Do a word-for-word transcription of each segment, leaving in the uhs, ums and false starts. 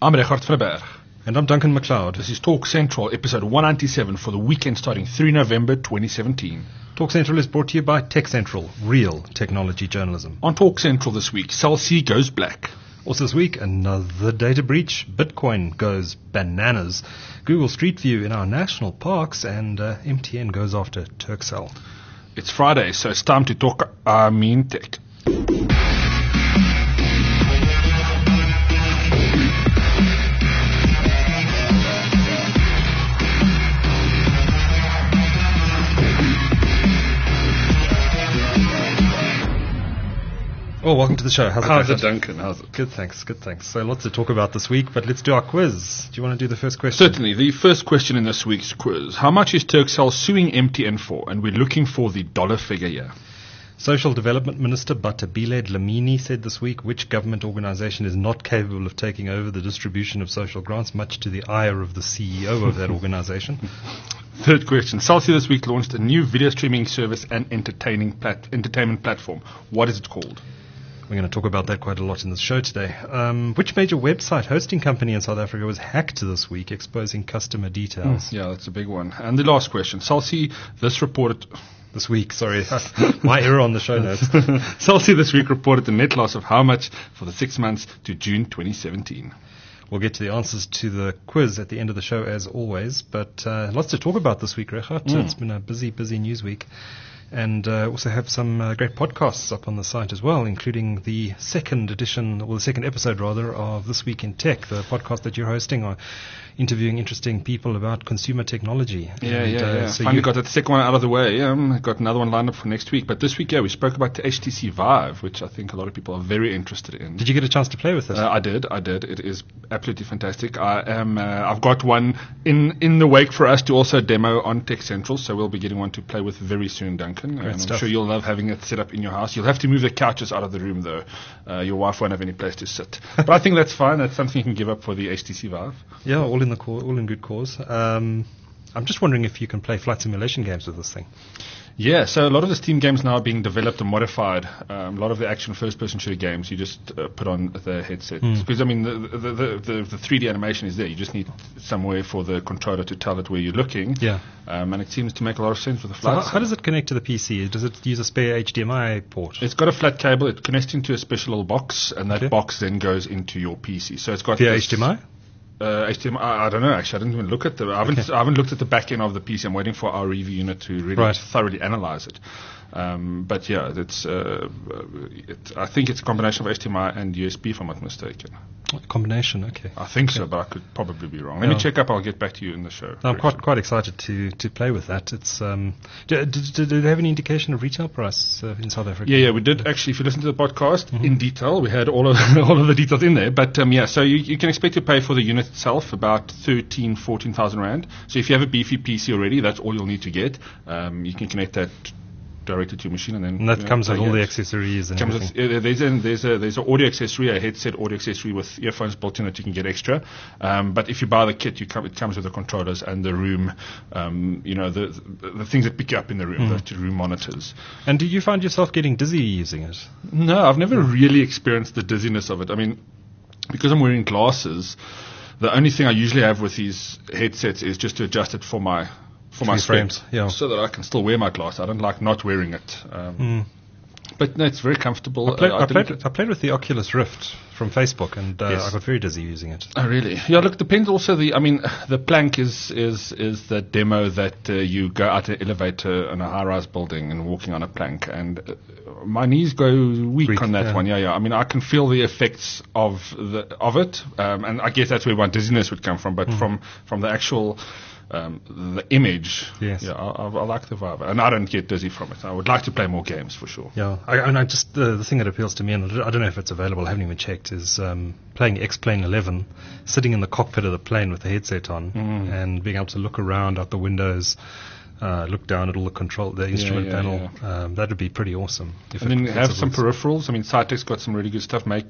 I'm Richard van der Berg. And I'm Duncan MacLeod. This is Talk Central, episode one ninety-seven for the weekend starting the third of November twenty seventeen. Talk Central is brought to you by Tech Central, real technology journalism. On Talk Central this week, Cell C goes black. Also this week, another data breach. Bitcoin goes bananas. Google Street View in our national parks, and uh, M T N goes after Turkcell. It's Friday, so it's time to talk, I mean, tech. Oh, welcome to the show. How's it, How's How's it, Duncan? How's it? Good, thanks. Good, thanks. So lots to talk about this week, but let's do our quiz. Do you want to do the first question? Certainly. The first question in this week's quiz. How much is Turkcell suing M T N for? And we're looking for the dollar figure here. Social Development Minister Bathabile Dlamini said this week which government organization is not capable of taking over the distribution of social grants, much to the ire of the C E O of that organization. Third question. Cell C this week launched a new video streaming service and entertaining plat- entertainment platform. What is it called? We're going to talk about that quite a lot in this show today. Um, which major website hosting company in South Africa was hacked this week, exposing customer details? Mm, yeah, that's a big one. And the last question. Cell C this reported... This week, sorry. My error on the show notes. Cell C this week reported a net loss of how much for the six months to June twenty seventeen? We'll get to the answers to the quiz at the end of the show, as always. But uh, lots to talk about this week, Richard. Mm. It's been a busy, busy news week. And uh, also have some uh, great podcasts up on the site as well, including the second edition, or the second episode, rather, of This Week in Tech, the podcast that you're hosting, or interviewing interesting people about consumer technology. Yeah, and, yeah, uh, yeah. So Finally you got that second one out of the way. Um, got another one lined up for next week. But this week, yeah, we spoke about the H T C Vive, which I think a lot of people are very interested in. Did you get a chance to play with it? Uh, I did, I did. It is absolutely fantastic. I am. Uh, I've got one in in the wake for us to also demo on Tech Central, so we'll be getting one to play with very soon, Duncan. Great and stuff. I'm sure you'll love having it set up in your house. You'll have to move the couches out of the room, though. Uh, your wife won't have any place to sit. But I think that's fine. That's something you can give up for the H T C Vive. Yeah, all in the co- all in good cause. Um, I'm just wondering if you can play flight simulation games with this thing. Yeah, so a lot of the Steam games now are being developed and modified. Um, a lot of the action first-person shooter games, you just uh, put on the headset. Mm. Because, I mean, the, the, the, the, the three D animation is there. You just need somewhere for the controller to tell it where you're looking. Yeah. Um, and it seems to make a lot of sense with the So flight. how, how does it connect to the P C? Does it use a spare H D M I port? It's got a flat cable. It connects into a special little box, and that Okay. box then goes into your P C. So it's got Via this- H D M I? Uh, H D M I, I, I don't know actually. I didn't even look at the. I haven't. Okay. I haven't looked at the back end of the P C. I'm waiting for our review unit to really Right. thoroughly analyze it. Um, but yeah, it's. Uh, it, I think it's a combination of H D M I and U S B, if I'm not mistaken. Combination, okay. I think so, but I could probably be wrong. Let Yeah. me check up. I'll get back to you in the show. No, I'm quite quite excited to, to play with that. It's um, do, do, do they have any indication of retail price uh, in South Africa? Yeah, yeah, we did actually. If you listen to the podcast Mm-hmm. in detail, we had all of all of the details in there. But um, yeah, so you, you can expect to pay for the unit itself about thirteen, fourteen thousand rand. So if you have a beefy P C already, that's all you'll need to get. Um, you can connect that directly to your machine, and then And that you know, comes with play all the games. accessories and Comes everything. with, uh, there's an there's a there's an audio accessory, a headset audio accessory with earphones built in that you can get extra. Um, but if you buy the kit, you come, it comes with the controllers and the room, um, you know, the, the the things that pick you up in the room, Mm. the two room monitors. And do you find yourself getting dizzy using it? No, I've never really experienced the dizziness of it. I mean, because I'm wearing glasses, the only thing I usually have with these headsets is just to adjust it for my for my your spec, frames, yeah. so that I can still wear my glass. I don't like not wearing it. Um, Mm. But no, it's very comfortable. I played, Uh, I, didn't- played, I played with the Oculus Rift from Facebook, and uh, Yes. I got very dizzy using it. Oh, really? Yeah, look, depends also the, I mean, the plank is, is, is the demo that uh, you go out an elevator in a high-rise building and walking on a plank, and uh, my knees go weak, Weak, on that yeah. one. Yeah, yeah. I mean, I can feel the effects of the, of it, um, and I guess that's where my dizziness would come from, but from, from the actual, um, the image, Yes. yeah, I, I, I like the vibe, and I don't get dizzy from it. I would like to play more games for sure. Yeah, I, and I just uh, the thing that appeals to me, and I don't- I don't know if it's available. I haven't even checked. Is um, playing X-Plane eleven, sitting in the cockpit of the plane with the headset on, Mm. and being able to look around out the windows. uh, look down at all the control, the instrument yeah, panel. yeah. Um, that would be pretty awesome. If And it, then if have it some works. peripherals. I mean, Cytek's got some really good stuff. Make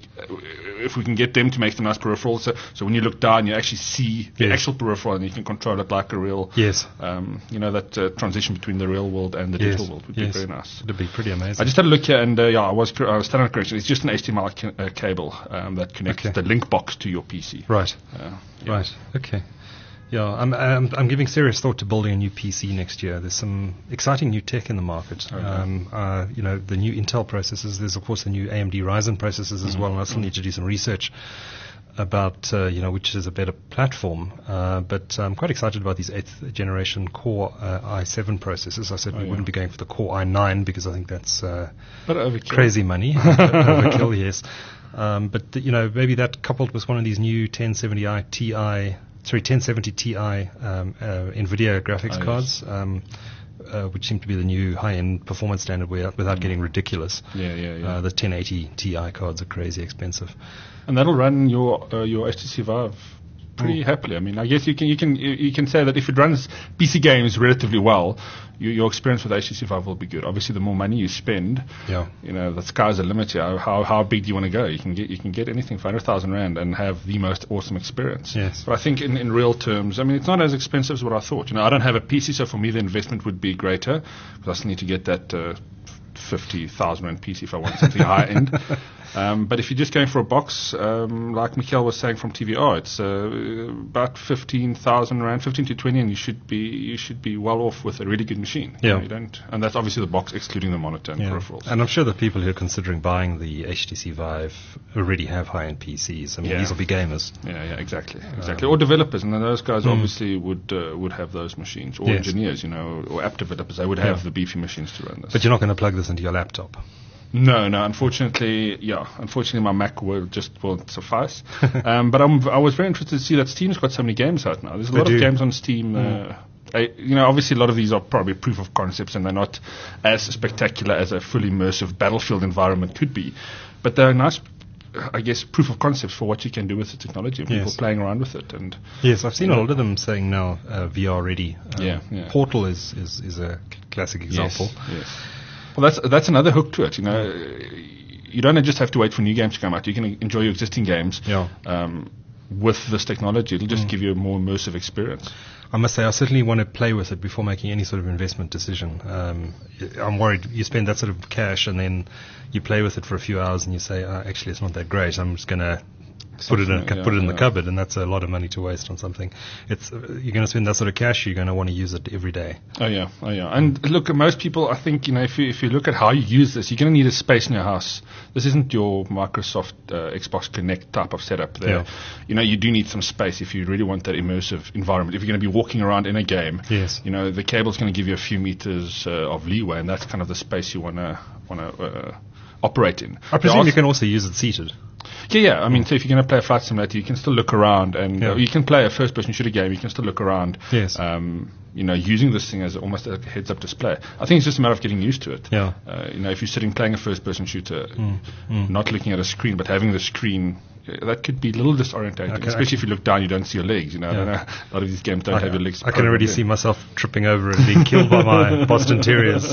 if we can get them to make some nice peripherals, so, so when you look down, you actually see the Yes. actual peripheral, and you can control it like a real. Yes. Um, you know, that uh, transition between the real world and the Yes. digital world would yes. be very nice. It would be pretty amazing. I just had a look here, and uh, yeah, I was cor- I was standing on correction. It's just an H D M I ca- uh, cable um, that connects Okay. the link box to your P C. Right. Uh, yeah. Right. Okay. Yeah, I'm, I'm I'm giving serious thought to building a new P C next year. There's some exciting new tech in the market. Okay. Um, uh, you know, the new Intel processors. There's of course the new A M D Ryzen processors as Mm. well. And I still need to do some research about uh, you know which is a better platform. Uh, but I'm quite excited about these eighth generation Core uh, i seven processors. I said Oh, we yeah. wouldn't be going for the Core i nine because I think that's uh, But overkill. crazy money. Overkill, yes. Um, but you know, maybe that coupled with one of these new ten seventy i Ti, sorry, ten seventy Ti um, uh, NVIDIA graphics Oh, yes. cards, um, uh, which seem to be the new high-end performance standard without, without getting ridiculous. Yeah, yeah, yeah. Uh, the ten eighty Ti cards are crazy expensive. And that'll run your uh, your H T C Vive pretty happily. I mean, I guess you can you can you you can say that if it runs P C games relatively well, you, your experience with H T C Vive will be good. Obviously, the more money you spend, Yeah. you know, the sky's the limit here. How how big do you want to go? You can get you can get anything for hundred thousand rand and have the most awesome experience. Yes. But I think in, in real terms, I mean, it's not as expensive as what I thought. You know, I don't have a P C, so for me the investment would be greater because I still need to get that. Uh, fifty thousand rand P C if I want something high end. Um, but if you're just going for a box, um, like Mikhail was saying from T V R, it's uh, about fifteen thousand rand, fifteen to twenty, and you should be you should be well off with a really good machine. You Yeah. know, you don't, and that's obviously the box excluding the monitor and Yeah. peripherals. And I'm sure the people who are considering buying the H T C Vive already have high-end P Cs. I mean, Yeah. these will be gamers. Yeah, yeah, exactly, exactly. or developers, and then those guys Mm. obviously would uh, would have those machines, or Yes. engineers, you know, or app developers. They would Yeah. have the beefy machines to run this. But you're not going to plug this into your laptop. No, no. Unfortunately, yeah. Unfortunately, my Mac will just won't suffice. um, but I'm, I was very interested to see that Steam's got so many games out now. There's a They lot do. of games on Steam. Mm. Uh, I, you know, obviously, a lot of these are probably proof of concepts, and they're not as spectacular as a fully immersive Battlefield environment could be. But they're nice, I guess, proof of concepts for what you can do with the technology and people Yes. playing around with it. And Yes, I've seen a lot of them saying now uh, V R ready. Um, Yeah, yeah. Portal is, is, is a c- classic example. Yes, yes. Well, that's that's another hook to it. You know, you don't just have to wait for new games to come out. You can enjoy your existing games. Yeah. Um, with this technology, it'll just give you a more immersive experience. I must say, I certainly want to play with it before making any sort of investment decision. Um, y- I'm worried you spend that sort of cash and then you play with it for a few hours and you say, uh, actually, it's not that great. I'm just going to put it in, a, Yeah, put it in the yeah. cupboard, and that's a lot of money to waste on something. It's uh, you're going to spend that sort of cash. You're going to want to use it every day. Oh yeah, oh yeah. And look, most people, I think, you know, if you if you look at how you use this, you're going to need a space in your house. This isn't your Microsoft uh, Xbox Connect type of setup. There, Yeah. you know, you do need some space if you really want that immersive environment. If you're going to be walking around in a game, Yes. you know, the cable's going to give you a few meters uh, of leeway, and that's kind of the space you want to want to uh, operate in. I There presume are you can also use it seated. Yeah, yeah. I mean, so if you're going to play a flight simulator, you can still look around, and Yeah. uh, you can play a first-person shooter game. You can still look around. Yes. Um, you know, using this thing as almost a heads-up display. I think it's just a matter of getting used to it. Yeah. Uh, you know, if you're sitting playing a first-person shooter, Mm, mm. not looking at a screen, but having the screen, uh, that could be a little disorientating. I can- especially if you look down, you don't see your legs. You know, I don't Yeah. know. A lot of these games don't I, have your legs. I can already programmed see in. myself tripping over and being killed by my Boston Terriers.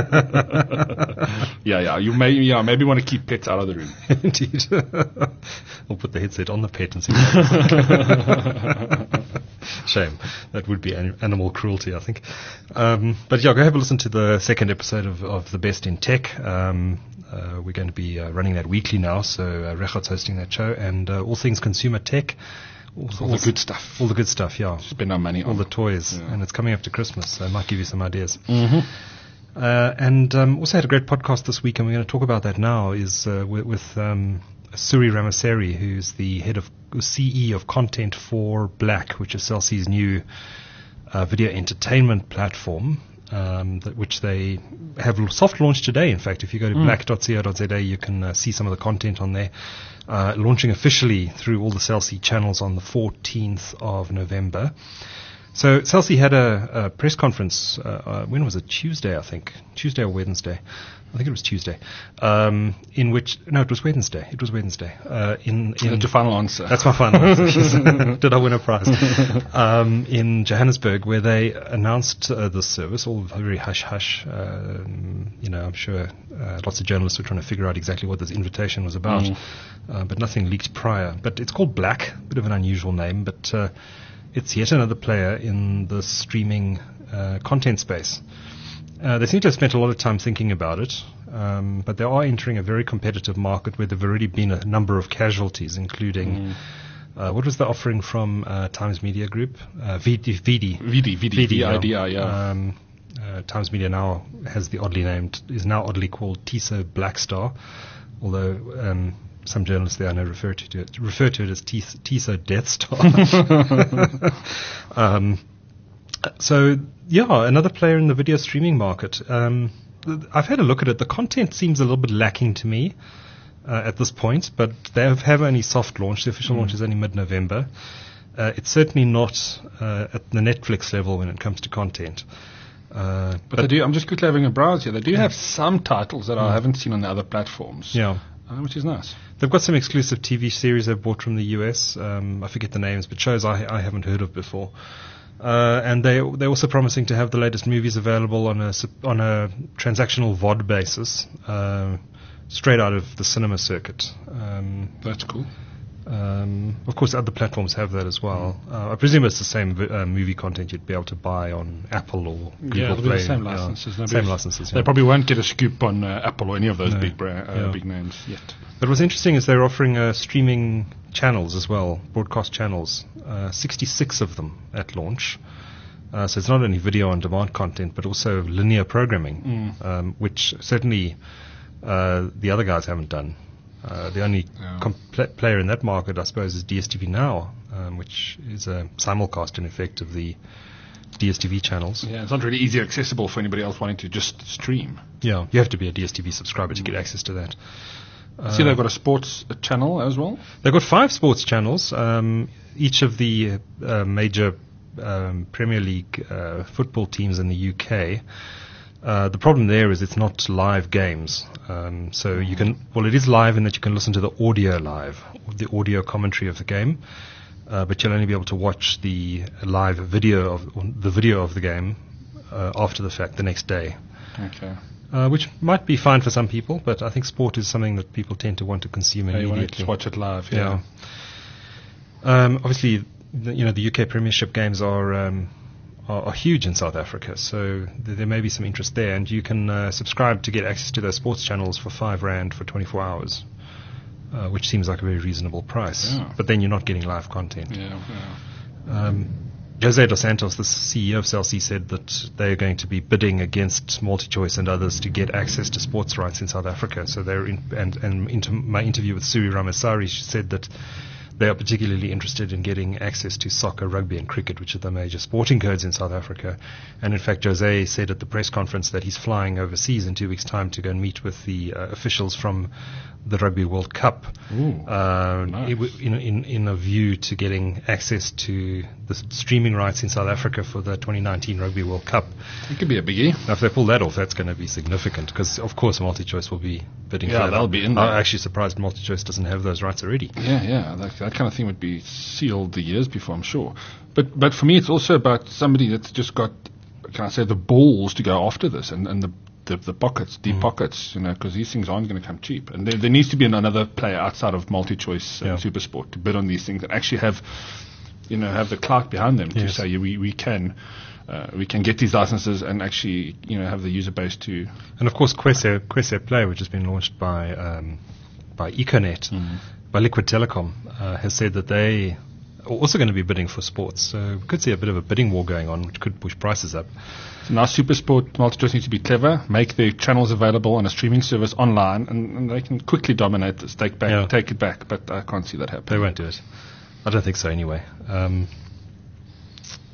Yeah, yeah. You may, yeah, maybe want to keep pets out of the room. Indeed. We'll put the headset on the pet and see what happens. Shame. That would be an- animal cruelty, I think. Um, but yeah, go have a listen to the second episode of, of The Best in Tech. Um, uh, we're going to be uh, running that weekly now, so uh, Rechat's hosting that show, and uh, all things consumer tech. All, All the good stuff. All the good stuff, yeah. Spend our money All on the toys. Yeah. And it's coming up to Christmas, so it might give you some ideas. Mm-hmm. Uh, and um, also had a great podcast this week, and we're going to talk about that now, is uh, with, with um, Suri Ramaseri, who's the head of C E of content for Black, which is Cell C's new uh, video entertainment platform, um, that, which they have soft launched today. In fact, if you go to Mm. black dot co dot za, you can uh, see some of the content on there. Uh, launching officially through all the Cell C channels on the fourteenth of November. So Celsey had a, a press conference, uh, uh, when was it? Tuesday, I think. Tuesday or Wednesday. I think it was Tuesday. Um, in which, no, it was Wednesday. It was Wednesday. Uh, in, in That's your final answer. That's my final answer. Did I win a prize? Um, in Johannesburg, where they announced uh, this service, all very hush-hush. Um, you know, I'm sure uh, lots of journalists were trying to figure out exactly what this invitation was about, mm. uh, but nothing leaked prior. But it's called Black, a bit of an unusual name, but uh, it's yet another player in the streaming uh, content space. Uh, they seem to have spent a lot of time thinking about it, um, but they are entering a very competitive market where there have already been a number of casualties, including, mm. uh, what was the offering from uh, Times Media Group? Uh, V D. V D, V D, V D, yeah. yeah. Um, uh, Times Media now has the oddly named, is now oddly called Tiso Blackstar, although um, some journalists there I know refer to it, refer to it as Tiso Death Star. um, So, yeah, another player in the video streaming market. Um, I've had a look at it. The content seems a little bit lacking to me uh, at this point, but they have, have only soft launched. The official mm. launch is only mid-November. Uh, it's certainly not uh, at the Netflix level when it comes to content. Uh, but, but they do. I'm just quickly having a browse here. They do have some titles that mm. I haven't seen on the other platforms. Yeah. Uh, which is nice. They've got some exclusive T V series they've bought from the U S. Um, I forget the names, but shows I, I haven't heard of before. Uh, and they they're also promising to have the latest movies available on a on a transactional V O D basis, uh, straight out of the cinema circuit. Um, That's cool. Um, of course, other platforms have that as well. Uh, I presume it's the same vi- uh, movie content you'd be able to buy on Apple or Google yeah, Play. The same licenses. Yeah, same licenses. They yeah. probably won't get a scoop on uh, Apple or any of those no. big bra- uh, yeah. big names yet. But what's interesting is they're offering uh, streaming channels as well, broadcast channels, uh, sixty-six of them at launch. Uh, so it's not only video on demand content, but also linear programming, mm. um, which certainly uh, the other guys haven't done. Uh, the only yeah. compl- player in that market, I suppose, is D S T V Now, um, which is a simulcast in effect of the D S T V channels. Yeah, it's not really easy accessible for anybody else wanting to just stream. Yeah, you have to be a D S T V subscriber mm. to get access to that. Uh, See, they've got a sports channel as well? They've got five sports channels. Um, each of the uh, major um, Premier League uh, football teams in the U K. Uh, the problem there is it's not live games. Um, so you can, well, it is live in that you can listen to the audio live, the audio commentary of the game, uh, but you'll only be able to watch the live video of the video of the game uh, after the fact the next day. Okay. Uh, which might be fine for some people, but I think sport is something that people tend to want to consume yeah, immediately. You want to watch it live, yeah. yeah. Um, obviously, the, you know, the U K Premiership games are. Um, Are, are huge in South Africa, so th- there may be some interest there, and you can uh, subscribe to get access to those sports channels for five rand for twenty-four hours, uh, which seems like a very reasonable price. Yeah. But then you're not getting live content. Yeah, yeah. Um, Jose Dos Santos, the C E O of Celsey, said that they are going to be bidding against MultiChoice and others to get access to sports rights in South Africa. So they're in, and and into my interview with Suri Ramasari, she said that they are particularly interested in getting access to soccer, rugby, and cricket, which are the major sporting codes in South Africa. And in fact, Jose said at the press conference that he's flying overseas in two weeks' time to go and meet with the uh, officials from the Rugby World Cup, Ooh, uh, nice. in, in, in a view to getting access to the streaming rights in South Africa for the twenty nineteen Rugby World Cup. It could be a biggie. Now, if they pull that off, that's going to be significant because, of course, MultiChoice will be bidding yeah, for that. they'll be in there. I'm actually surprised MultiChoice doesn't have those rights already. Yeah, yeah, that, that kind of thing would be sealed the years before, I'm sure. But but for me, it's also about somebody that's just got, can I say, the balls to go after this and, and the The, the pockets, deep mm. pockets, you know, because these things aren't going to come cheap. And there, there needs to be an, another player outside of MultiChoice and yeah. Supersport to bid on these things and actually have, you know, have the clout behind them yes. to say yeah, we we can uh, we can get these licenses and actually, you know, have the user base to. And of course, Kwese Kwese Play, which has been launched by um, by Econet, mm. by Liquid Telecom, uh, has said that they are also going to be bidding for sports. So we could see a bit of a bidding war going on, which could push prices up. So now Supersport MultiChoice needs to be clever, make their channels available on a streaming service online, and, and they can quickly dominate this, take back, yeah. take it back. But I can't see that happening. They won't do it. I don't think so anyway. Um,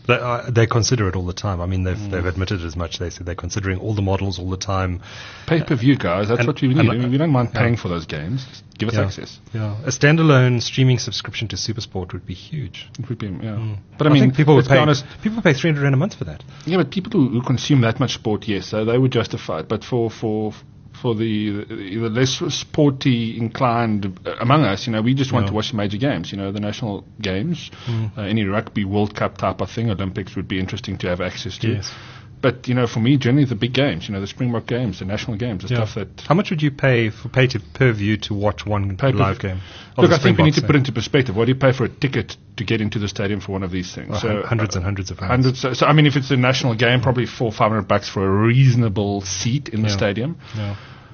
They, uh, they consider it all the time. I mean, they've mm. they've admitted as much. They said they're considering all the models all the time. Pay-per-view, guys. That's and, what we need. and, I mean, we don't mind paying yeah. for those games. Just give us yeah. access. Yeah, a standalone streaming subscription to SuperSport would be huge. It would be, yeah. Mm. But I mean, I think people would let's be pay. honest, people pay three hundred rand a month for that. Yeah, but people who, who consume that much sport, yes, so they would justify it. But for for for the the, the less sporty inclined uh, among us, you know, we just want yeah. to watch the major games. You know, the national games, mm. uh, any rugby World Cup type of thing, Olympics would be interesting to have access to. Yes. But, you know, for me, generally the big games, you know, the Springbok games, the national games, the yeah. stuff that... How much would you pay for pay to per view to watch one pay live game? Look, I think we need to put into perspective. What do you pay for a ticket to get into the stadium for one of these things? Well, so hundreds uh, and hundreds of hundreds. So, so, I mean, if it's a national game, probably four, five hundred bucks for a reasonable seat in the yeah. stadium. Yeah.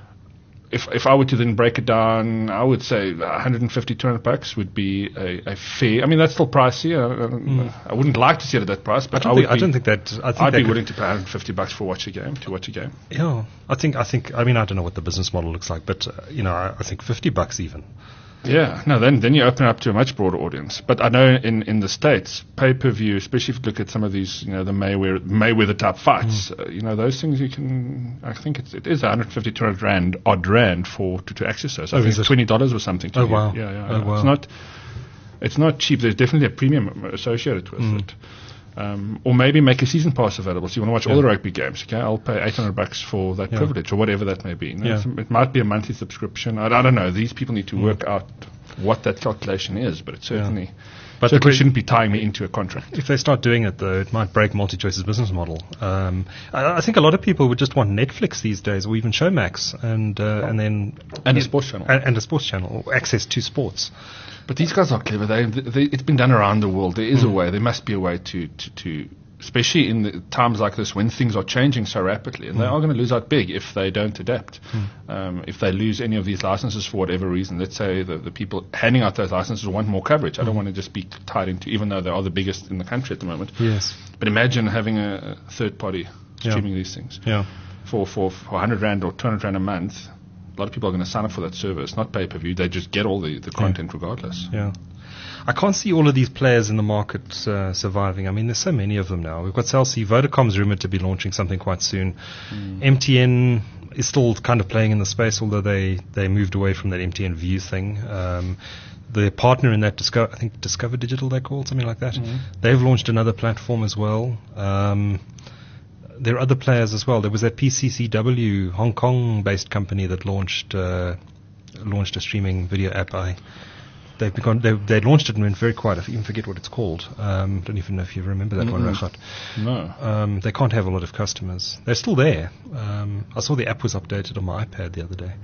If if I were to then break it down, I would say one hundred fifty, two hundred bucks would be a, a fair. I mean, that's still pricey. I, mm. I wouldn't like to see it at that price, but I, don't I would. Think, be, I don't think that. I think I'd that be willing to pay one hundred fifty bucks for watch a game to watch a game. Yeah, I think. I think. I mean, I don't know what the business model looks like, but uh, you know, I, I think fifty bucks even. Yeah, no, then then you open up to a much broader audience. But I know in, in the States, pay-per-view, especially if you look at some of these, you know, the Mayweather, Mayweather type fights, mm. uh, you know, those things you can, I think it's, it is one hundred fifty, two hundred rand, odd rand for, to, to access those. I oh, think is it's it? twenty dollars or something. To oh, you. wow. Yeah, yeah. Oh, yeah. wow. It's not, it's not cheap. There's definitely a premium associated with mm. it. Um, or maybe make a season pass available. So you want to watch yeah. all the rugby games, okay? I'll pay eight hundred bucks for that yeah. privilege, or whatever that may be. You know, yeah. It might be a monthly subscription. I, I don't know. These people need to mm. work out what that calculation is, but it certainly, yeah. but certainly shouldn't be tying me into a contract. If they start doing it, though, it might break MultiChoice's business model. Um, I, I think a lot of people would just want Netflix these days, or even Showmax, and uh, and then and a sports channel, and, and a sports channel, or access to sports. But these guys are clever. They, they, it's been done around the world. There is mm. a way. There must be a way to, to, to especially in the times like this when things are changing so rapidly, and mm. they are going to lose out big if they don't adapt. Mm. Um, if they lose any of these licenses for whatever reason, let's say the, the people handing out those licenses want more coverage. Mm. I don't want to just be tied into, even though they are the biggest in the country at the moment. Yes. But imagine having a, a third party streaming yeah. these things. Yeah. For, for, for one hundred rand or two hundred rand a month. A lot of people are going to sign up for that service, not pay-per-view. They just get all the, the content yeah. regardless. Yeah. I can't see all of these players in the market uh, surviving. I mean, there's so many of them now. We've got Cell C. Vodacom's rumored to be launching something quite soon. Mm. M T N is still kind of playing in the space, although they, they moved away from that M T N View thing. Um, the partner in that, Disco- I think Discover Digital they're called, something like that. Mm. They've launched another platform as well. Um, there are other players as well. There was that P C C W Hong Kong-based company that launched uh, launched a streaming video app. I they've begun they they launched it and went very quiet. I even forget what it's called. Um, don't even know if you remember that mm-hmm. one, Rachat. No. Um, they can't have a lot of customers. They're still there. Um, I saw the app was updated on my iPad the other day.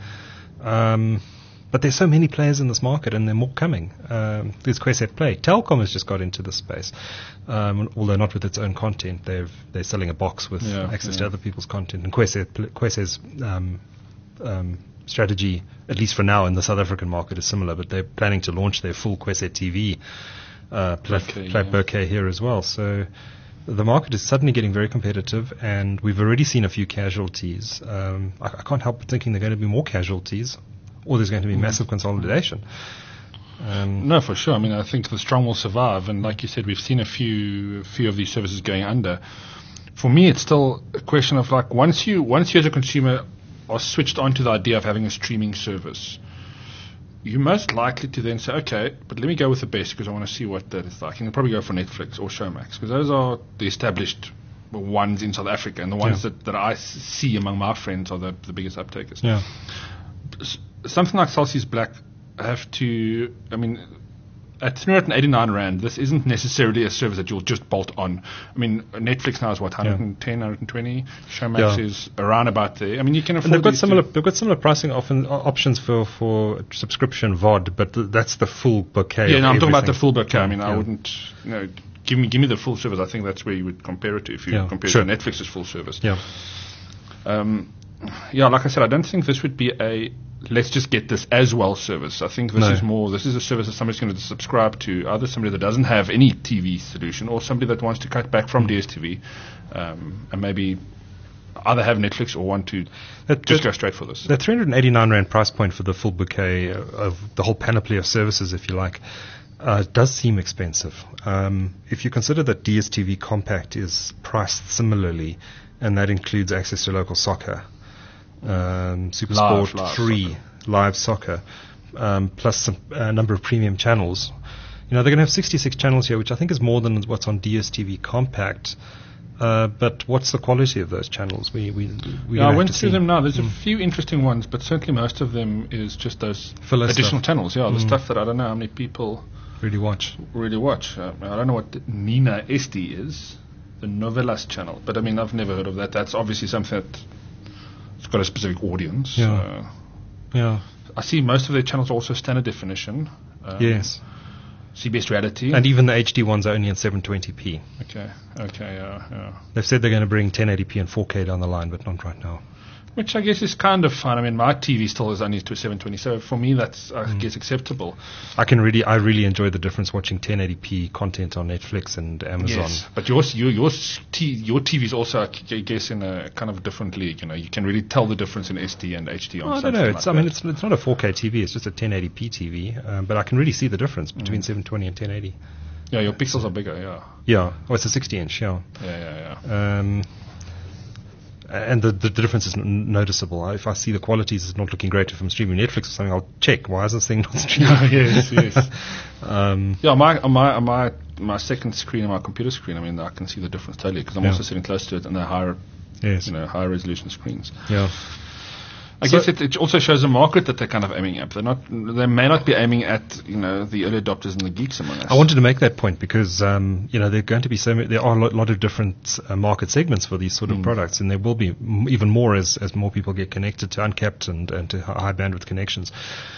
Um, But there's so many players in this market, and there are more coming. Um, there's Quest Play. Telkom has just got into this space, um, although not with its own content. They've they're selling a box with yeah, access yeah. to other people's content. And Quest Quest's um, um, strategy, at least for now, in the South African market, is similar. But they're planning to launch their full Quest T V uh, plat- okay, plat- yeah. bouquet here as well. So the market is suddenly getting very competitive, and we've already seen a few casualties. Um, I, I can't help but thinking there are going to be more casualties, or there's going to be mm. massive consolidation. Um, no, for sure. I mean, I think the strong will survive, and like you said, we've seen a few, few of these services going under. For me, it's still a question of like once you, once you as a consumer are switched on to the idea of having a streaming service, you're most likely to then say, okay, but let me go with the best because I want to see what that is like. And you'll probably go for Netflix or Showmax because those are the established ones in South Africa, and the ones yeah. that, that I see among my friends are the, the biggest uptakers. Yeah. Something like Cell C's Black have to, I mean, at three hundred eighty-nine rand, this isn't necessarily a service that you'll just bolt on. I mean, Netflix now is what, one hundred ten, one hundred twenty? Showmax yeah. is around about there. I mean, you can afford and they've got these similar. to- They've got similar pricing often, uh, options for, for subscription V O D, but th- that's the full bouquet. Yeah, of no, I'm talking about the everything. full bouquet. I mean, I Yeah. wouldn't, you know, give me give me the full service. I think that's where you would compare it to if you Yeah, compare sure. it to Netflix's full service. Yeah. Um, yeah, like I said, I don't think this would be a let's just get this as well service. I think this No. is more, this is a service that somebody's going to subscribe to, either somebody that doesn't have any T V solution or somebody that wants to cut back from D S T V um, and maybe either have Netflix or want to That- just that- go straight for this. The three hundred eighty-nine rand price point for the full bouquet of the whole panoply of services, if you like, Uh, it does seem expensive. Um, if you consider that D S T V Compact is priced similarly, and that includes access to local soccer, um, Super Live, Sport live free, soccer. live soccer, um, plus some, a number of premium channels. You know, they're going to have sixty-six channels here, which I think is more than what's on D S T V Compact. Uh, but what's the quality of those channels? We we we Yeah, I went through them now. There's mm. a few interesting ones, but certainly most of them is just those Filler additional stuff. channels. Yeah, the Mm. stuff that I don't know how many people really watch. really watch. Uh, I don't know what Nina S D is, the Novelas channel, but I mean I've never heard of that. That's obviously something that it's got a specific audience. Yeah. Uh, Yeah. I see most of their channels are also standard definition. Um, Yes. C B S Reality. And even the H D ones are only in seven twenty p. Okay. Okay. Yeah. Yeah. They've said they're going to bring ten eighty p and four K down the line, but not right now. Which I guess is kind of fun. I mean, my T V still is only to seven twenty, so for me that's I Mm. guess acceptable. I can really, I really enjoy the difference watching ten eighty p content on Netflix and Amazon. Yes, but yours, your your t- your T V is also, I guess, in a kind of different league. You know, you can really tell the difference in S D and H D on. Well, I don't something know. like It's, I mean, that. it's it's not a four K T V. It's just a ten eighty p T V. Um, but I can really see the difference between Mm. seven twenty and ten eighty. Yeah, your pixels are bigger. Yeah. Yeah. Oh, it's a sixty inch. Yeah. Yeah, yeah, yeah. Um, and the, the the difference is n- noticeable. If I see the qualities is not looking great if I'm streaming Netflix or something, I'll check. Why is this thing not streaming? yes, yes. Um, Yeah, my on my on my my second screen on my computer screen. I mean, I can see the difference totally because I'm Yeah. also sitting close to it, and they're higher, yes. you know, higher resolution screens. Yeah. I So- guess it, it also shows a market that they're kind of aiming at. They're not. They may not be aiming at, you know, the early adopters and the geeks among us. I wanted to make that point because um, you know there are going to be so many, there are a lot, lot of different uh, market segments for these sort of Mm. products, and there will be m- even more as as more people get connected to uncapped and, and to hi- high bandwidth connections.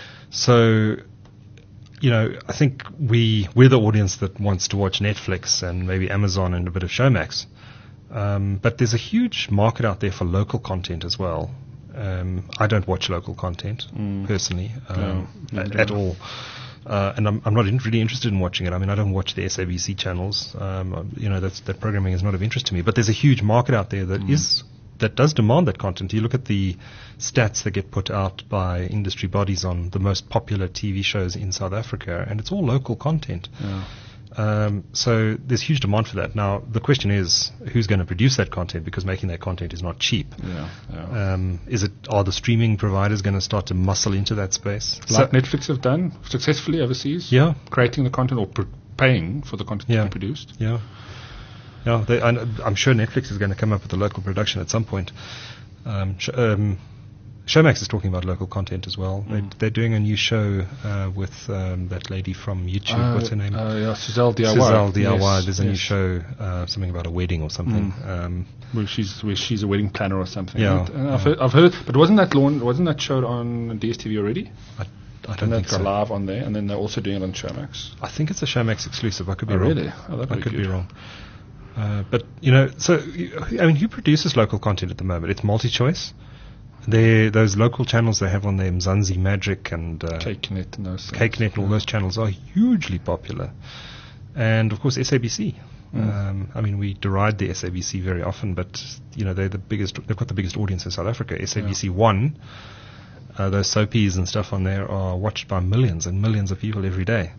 So, you know, I think we we're the audience that wants to watch Netflix and maybe Amazon and a bit of Showmax, um, but there's a huge market out there for local content as well. Um, I don't watch local content Mm. personally um, No, at, neither at do I. all. Uh, and I'm, I'm not in, really interested in watching it. I mean, I don't watch the S A B C channels. Um, you know, that's, that programming is not of interest to me. But there's a huge market out there that Mm. is that does demand that content. You look at the stats that get put out by industry bodies on the most popular T V shows in South Africa, and it's all local content. Yeah. Um, so there's huge demand for that. Now, the question is, who's going to produce that content? Because making that content is not cheap. Yeah. yeah. Um, is it? Are the streaming providers going to start to muscle into that space? Like So- Netflix have done successfully overseas. Yeah. Creating the content or pr- paying for the content Yeah. to be produced. Yeah, yeah. They, I, I'm sure Netflix is going to come up with a local production at some point. Um, sh- um, Showmax is talking about local content as well. They, Mm. they're doing a new show uh, with um, that lady from YouTube. Uh, What's her name? Uh, yeah, Suzelle D I Y. Suzelle D I Y. Yes, There's a new yes. show, uh, something about a wedding or something. Mm. Um, Where she's where she's a wedding planner or something. Yeah, And, and I've, yeah. heard, I've heard, but wasn't that lawn, wasn't that show on D S T V already? I, I don't And think that got so. live on there, and then they're also doing it on Showmax. I think it's a Showmax exclusive. I could be Oh, wrong. really? Oh, that'd I be could be good. wrong. Uh, but you know, so I mean, who produces local content at the moment? It's MultiChoice. They those local channels they have on there, Mzansi Magic and uh, CakeNet and those things. CakeNet and all those channels are hugely popular. And of course, S A B C. Mm. Um, I mean, we deride the S A B C very often, but you know they're the biggest. They've got the biggest audience in South Africa. S A B C One, uh, those soapies and stuff on there are watched by millions and millions of people every day.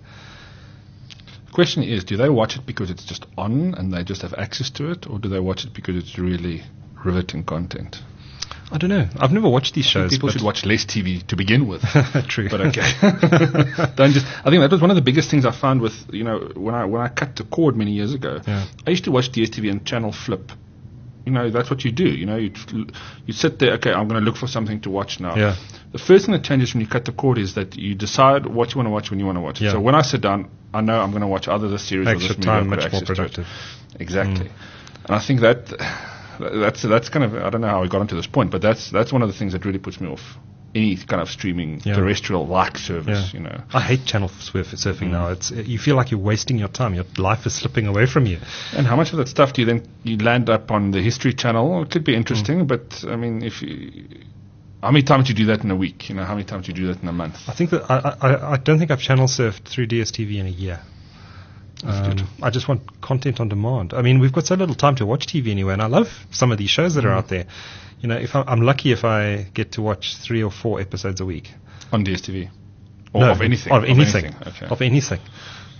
The question is, do they watch it because it's just on and they just have access to it, or do they watch it because it's really riveting content? I don't know. I've never watched these I think shows. people but- should watch less T V to begin with. True. But okay. Don't just. I think that was one of the biggest things I found with, you know, when I when I cut the cord many years ago. Yeah. I used to watch D S T V and channel flip. You know, that's what you do. You know, you you sit there. Okay, I'm going to look for something to watch now. Yeah. The first thing that changes when you cut the cord is that you decide what you want to watch when you want to watch it. Yeah. So when I sit down, I know I'm going to watch either this series Extra or this time, movie. I've got much more access to it. productive. Exactly. And I think that that's that's kind of, I don't know how we got onto this point, but that's that's one of the things that really puts me off any kind of streaming Yeah. terrestrial like service. Yeah. You know. I hate channel surf, surfing Mm. now. It's you feel like you're wasting your time. Your life is slipping away from you. And how much of that stuff do you then you land up on the History Channel? It could be interesting, Mm. but I mean, if you, how many times do you do that in a week? You know, how many times do you do that in a month? I think that I, I, I don't think I've channel surfed through D S T V in a year. That's good. Um, I just want content on demand. I mean, we've got so little time to watch T V anyway, and I love some of these shows that are Mm. out there. You know, if I, I'm lucky if I get to watch three or four episodes a week. On D S T V? Or No, of anything? Of anything. Okay. Of anything.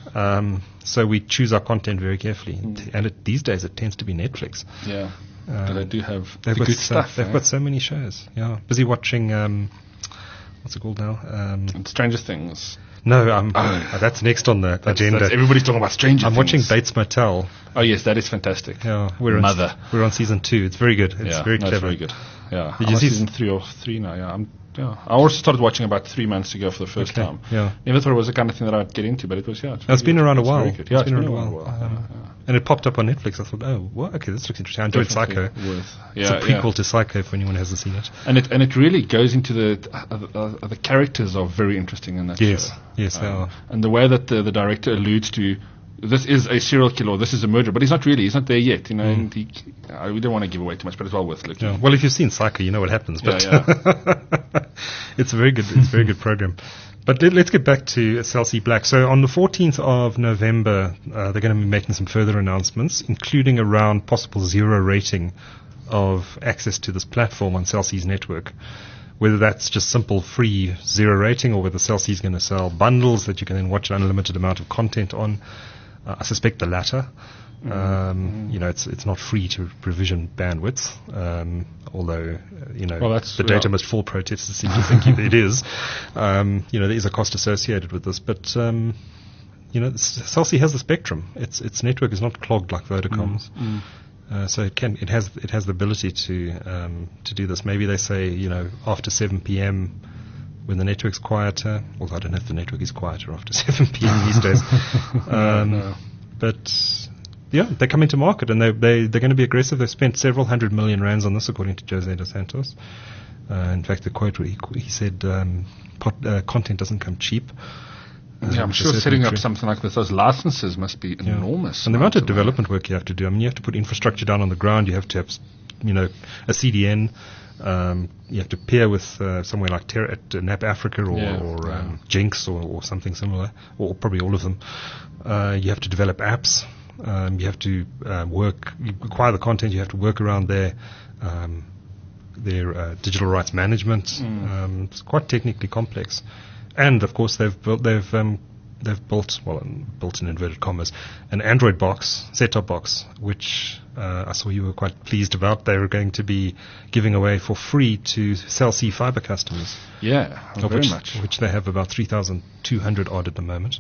Um, so we choose our content very carefully. Mm. And it, these days it tends to be Netflix. Yeah. Um, but they do have they've the got good so, stuff. They've eh? got so many shows. Yeah. Busy watching, um, what's it called now? Um, And Stranger Things. no, um, Oh. that's next on the That's, agenda. that's, everybody's talking about Stranger I'm Things. watching Bates Motel. Oh, yes, that is fantastic. Yeah, we're Mother. On, we're on season two. It's very good. It's yeah, very no, clever. It's very good. Yeah. Did I'm you on see season three or three now. Yeah. I'm, yeah. I also started watching about three months ago for the first Okay, time. yeah. Never thought it was the kind of thing that I'd get into, but it was, yeah. It's, It's been good. around a It's while. very good. Yeah, it's been around a while. Yeah, Um, yeah. And it popped up on Netflix. I thought, oh, what? Okay, this looks interesting. I enjoyed Definitely Psycho. worth- It's yeah, a prequel yeah. to Psycho for anyone who hasn't seen it. And it and it really goes into the uh, uh, the characters are very interesting in that Yes, show. yes, they Um, are. And the way that the, the director alludes to this is a serial killer, or this is a murderer, but he's not really. He's not there yet, you know. Mm. And he, uh, we don't want to give away too much, but it's well worth looking. Yeah. Well, if you've seen Psycho, you know what happens. But Yeah, it's a very good, it's a very good program. But let, let's get back to Cell C Black. So on the fourteenth of November, uh, they're going to be making some further announcements, including around possible zero rating of access to this platform on Cell C's network. Whether that's just simple free zero rating, or whether Cell C is going to sell bundles that you can then watch an unlimited amount of content on. Uh, I suspect the latter. Um, Mm-hmm. You know, it's it's not free to provision bandwidth, um, although uh, you know Well, that's- the data yeah. must fall protesters seem to think it is. Um, you know, there is a cost associated with this, but um, you know, Cell C has the spectrum. Its its network is not clogged like Vodacom's. Mm. Uh, so it can, it has, it has the ability to, um, to do this. Maybe they say, you know, after seven p.m. when the network's quieter. Although I don't know if the network is quieter after seven p.m. these days. Um, no. But yeah, they come into market and they they they're going to be aggressive. They've spent several hundred million rands on this, according to Jose dos Santos. Uh, in fact, the quote he, he said, um, pot, uh, "Content doesn't come cheap." Yeah, I'm which is sure certainly setting up true. something like this, those licenses must be Yeah. enormous. And the amount of amounts money. development work you have to do. I mean, you have to put infrastructure down on the ground. You have to have, s- you know, a C D N. Um, you have to pair with uh, somewhere like Ter- at uh, N A P Africa or, Yeah, or yeah. um, Jinx or, or something similar, or probably all of them. Uh, you have to develop apps. Um, you have to uh, work, you acquire the content. You have to work around their um, their uh, digital rights management. Mm. Um, it's quite technically complex. And of course, they've built they've um, they've built well um, built in inverted commas an Android box set-top box, which uh, I saw you were quite pleased about. They were going to be giving away for free to Cell C fiber customers, Yeah, of very which, much. which they have about three thousand two hundred odd at the moment.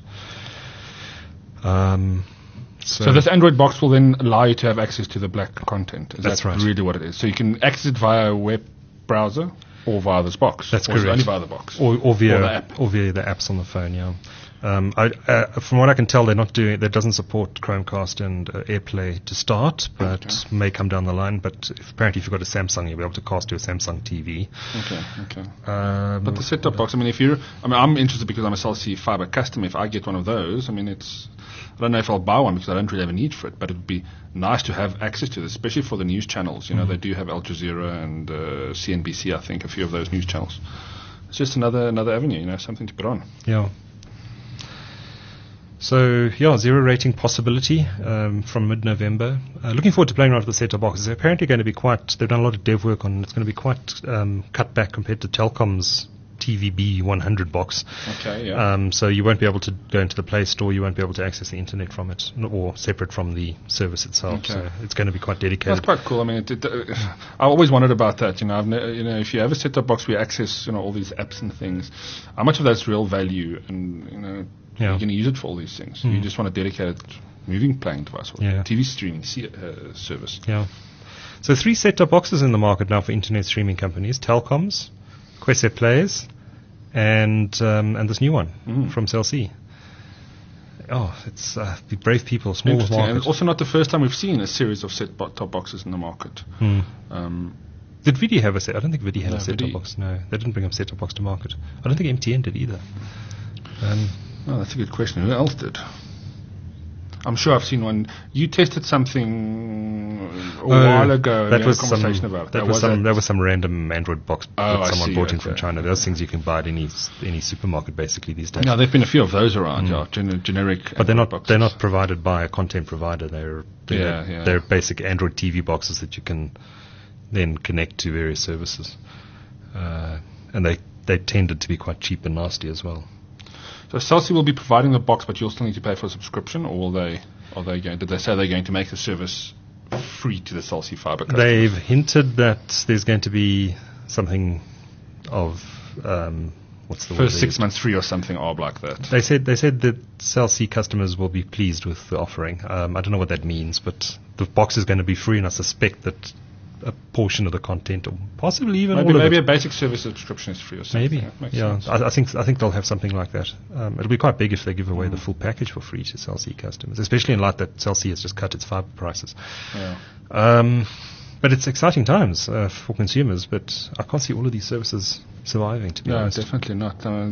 Um, so, So this Android box will then allow you to have access to the black content. Is That's that right. really what it is? So you can access it via a web browser or via this box. That's or is it correct. only via the box. or, or via Or the app. or via the apps on the phone. Yeah. Um, I, uh, from what I can tell, they're not doing. That doesn't support Chromecast and uh, AirPlay to start, but Okay. may come down the line. But if, apparently, if you've got a Samsung, you'll be able to cast to a Samsung T V. Okay, okay. Um, But the set-top box, I mean, if you're, I mean, I'm interested because I'm a Cell C fiber customer. If I get one of those, I mean, it's, I don't know if I'll buy one because I don't really have a need for it, but it would be nice to have access to this, especially for the news channels. You know, they do have Al Jazeera and uh, C N B C, I think, a few of those news channels. It's just another another avenue, you know, something to put on. Yeah. So, yeah, zero rating possibility um, from mid-November. Uh, looking forward to playing around with the set-top boxes. They're apparently going to be quite, they've done a lot of dev work on, it's going to be quite um, cut back compared to Telcom's T V B one hundred box. Okay, yeah. Um, so you won't be able to go into the Play Store, you won't be able to access the internet from it, n- or separate from the service itself. Okay. So it's going to be quite That's dedicated. quite cool. I mean, it, it, uh, I always wondered about that. You know, I've ne- you know, if you have a set-top box where you access, you know, all these apps and things, how much of that's real value? And you know, Yeah. you're going to use it for all these things. You Mm. just want a dedicated moving playing device or Yeah. T V streaming se- uh, service. Yeah. So three set-top boxes in the market now for internet streaming companies: Telcoms, Kwese Plays, and um, and this new one Mm. from Cell C. Oh, it's uh, the brave people, small Interesting. And market. it's also not the first time we've seen a series of set-top boxes in the market. Hmm. Um, Did Vidi have a set? I don't think Vidi had No, a set-top Vidi- box. No, they didn't bring a set-top box to market. I don't think M T N did either. Um, oh, that's a good question. Who else did? I'm sure I've seen one. You tested something a while ago. Oh, That we was had a some. conversation about it. That Oh, was some. that? That was some random Android box Oh, that I someone see, brought in okay. from China. Those things you can buy at any s- any supermarket basically these days. No, there've been a few of those around. Mm. Yeah, gen- generic. But they're not. boxes. They're not provided by a content provider. They're they're, Yeah, yeah. they're basic Android T V boxes that you can then connect to various services, uh, and they they tended to be quite cheap and nasty as well. So Cell C will be providing the box, but you'll still need to pay for a subscription, or will they? Are they going? Did they say they're going to make the service free to the Cell C fiber customers? They've hinted that there's going to be something of um, what's the first word six months free or something odd like that. They said they said that Cell C customers will be pleased with the offering. Um, I don't know what that means, but the box is going to be free, and I suspect that a portion of the content, or possibly even maybe all of maybe it, a basic service subscription is free or something. maybe. That makes Yeah, sense. I, I think I think they'll have something like that. Um, it'll be quite big if they give away mm. the full package for free to Cell C customers, especially in light that Cell C has just cut its fiber prices. Yeah. Um, but it's exciting times uh, for consumers. But I can't see all of these services surviving. To be no, honest, definitely not. Uh,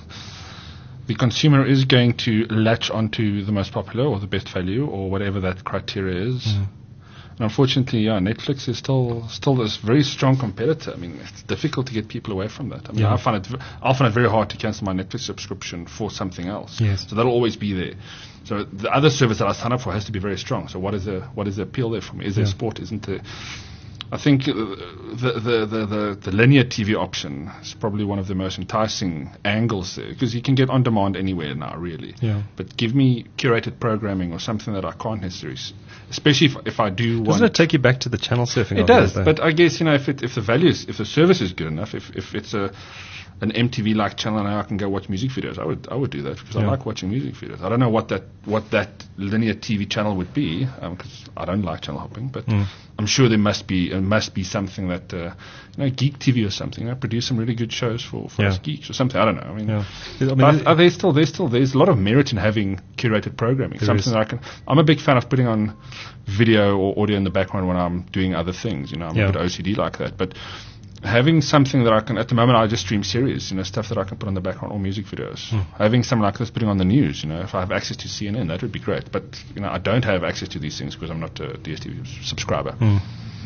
the consumer is going to latch onto the most popular or the best value or whatever that criteria is. Mm. And unfortunately, yeah, Netflix is still still this very strong competitor. I mean, it's difficult to get people away from that. I mean, yeah. I find it I find it very hard to cancel my Netflix subscription for something else. Yes. So that'll always be there. So the other service that I sign up for has to be very strong. So what is the what is the appeal there for me? Is there yeah. sport? Isn't there? I think uh, the, the, the, the, the linear T V option is probably one of the most enticing angles there, because you can get on demand anywhere now, really. Yeah. But give me curated programming or something that I can't necessarily, s- especially if, if I do want. Doesn't it take you back to the channel surfing? It does, but I guess, you know, if it, if the value is, if the service is good enough, if if it's a an M T V-like channel and I can go watch music videos, I would I would do that because yeah. I like watching music videos. I don't know what that what that linear T V channel would be, because um, I don't like channel hopping, but mm. I'm sure there must be it must be something that uh, you know, Geek T V or something, you know, produce some really good shows for, for yeah. us geeks or something. I don't know. I mean, yeah. I mean but are there still there's still there's a lot of merit in having curated programming. Something is. that I can. I'm a big fan of putting on video or audio in the background when I'm doing other things. You know, I'm yeah. a bit O C D like that, but having something that I can, at the moment I just stream series, you know, stuff that I can put on the background or music videos. Mm. Having something like this putting on the news, you know, if I have access to C N N, that would be great. But, you know, I don't have access to these things because I'm not a D S T V subscriber. Mm.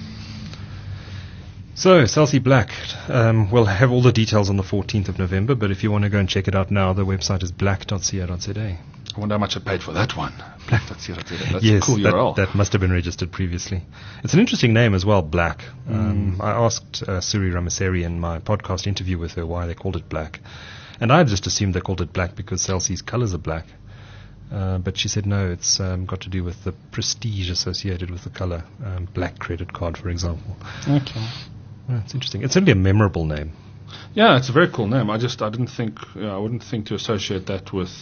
So, Cell C Black, um, we'll have all the details on the fourteenth of November, but if you want to go and check it out now, the website is black dot co dot z a. I wonder how much I paid for that one. black dot co dot z a. That's yes, a cool U R L. That, that must have been registered previously. It's an interesting name as well, Black. Mm. Um, I asked uh, Suri Ramaseri in my podcast interview with her why they called it Black. And I just assumed they called it Black because Cell C's colors are black. Uh, but she said no, it's um, got to do with the prestige associated with the color. Um, black credit card, for example. Okay. Well, it's interesting. It's certainly a memorable name. Yeah, it's a very cool name. I just, I didn't think, you know, I wouldn't think to associate that with...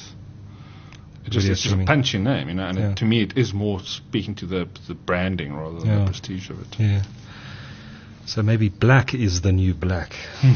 It just, it's just a punchy name, you know, and yeah. it, to me it is more speaking to the the branding rather than yeah. the prestige of it. Yeah. So maybe black is the new black. We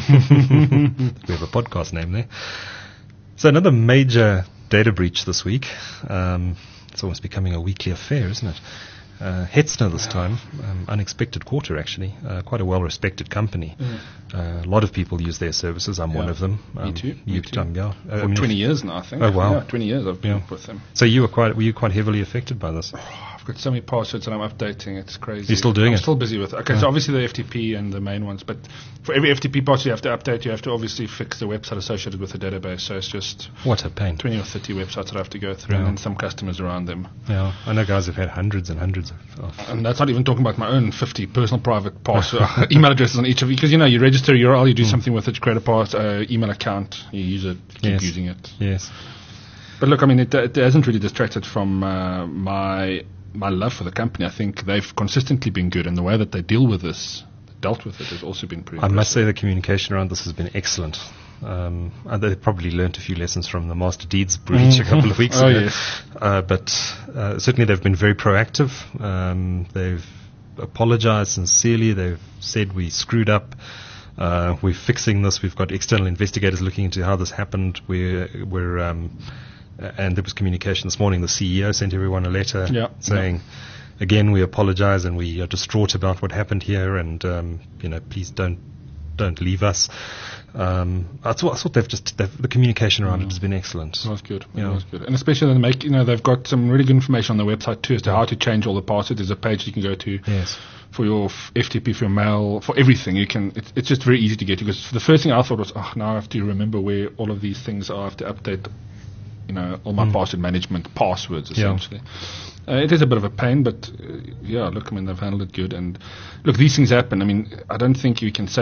have a podcast name there. So another major data breach this week. Um, it's almost becoming a weekly affair, isn't it? Uh, Hetzner this time, um, unexpected quarter actually, uh, quite a well-respected company. Mm. Uh, a lot of people use their services. I'm yeah. one of them. Me Um, too. You, Me too. Um, yeah. For I mean, twenty years now, I think. Oh wow, yeah, twenty years I've been yeah. with them. So you were quite, were you quite heavily affected by this? Oh, I've got so many passwords and I'm updating. It's crazy. You're still doing I'm it? still busy with it. Okay, Yeah. so obviously the F T P and the main ones, but for every F T P password you have to update, you have to obviously fix the website associated with the database. So it's just What a pain. twenty or thirty websites that I have to go through, Yeah. and then some customers around them. Yeah, I know guys have had hundreds and hundreds of. of And that's not even talking about my own fifty personal private password email addresses on each of you, because you know you register a U R L, you do mm. something with it, you create a pass, uh, email account, you use it, keep yes. using it. Yes. But look, I mean, it, it hasn't really distracted from uh, my my love for the company. I think they've consistently been good, and the way that they deal with this, dealt with it, has also been pretty. I impressive. must say the communication around this has been excellent. Um, and they probably learnt a few lessons from the Master Deeds breach a couple of weeks oh, ago. Yes. Uh, but uh, certainly they've been very proactive. Um, they've apologized sincerely. They've said we screwed up. Uh, we're fixing this. We've got external investigators looking into how this happened. We're, we're um, and there was communication this morning. The C E O sent everyone a letter yeah, saying, yeah. again, we apologize and we are distraught about what happened here, and um, you know, please don't don't leave us. Um, I thought, I thought they've just they've, the communication around mm. it has been excellent. It was good. It yeah. was good, and especially they make you know they've got some really good information on their website too as to how to change all the passwords. There's a page you can go to. Yes. For your F T P, for your mail, for everything, you can. It's, it's just very easy to get to, because the first thing I thought was, oh, now I have to remember where all of these things are. I have to update, you know, all my mm. password management passwords essentially. Yeah. Uh, it is a bit of a pain, but uh, yeah, look, I mean, they've handled it good. And look, these things happen. I mean, I don't think you can say that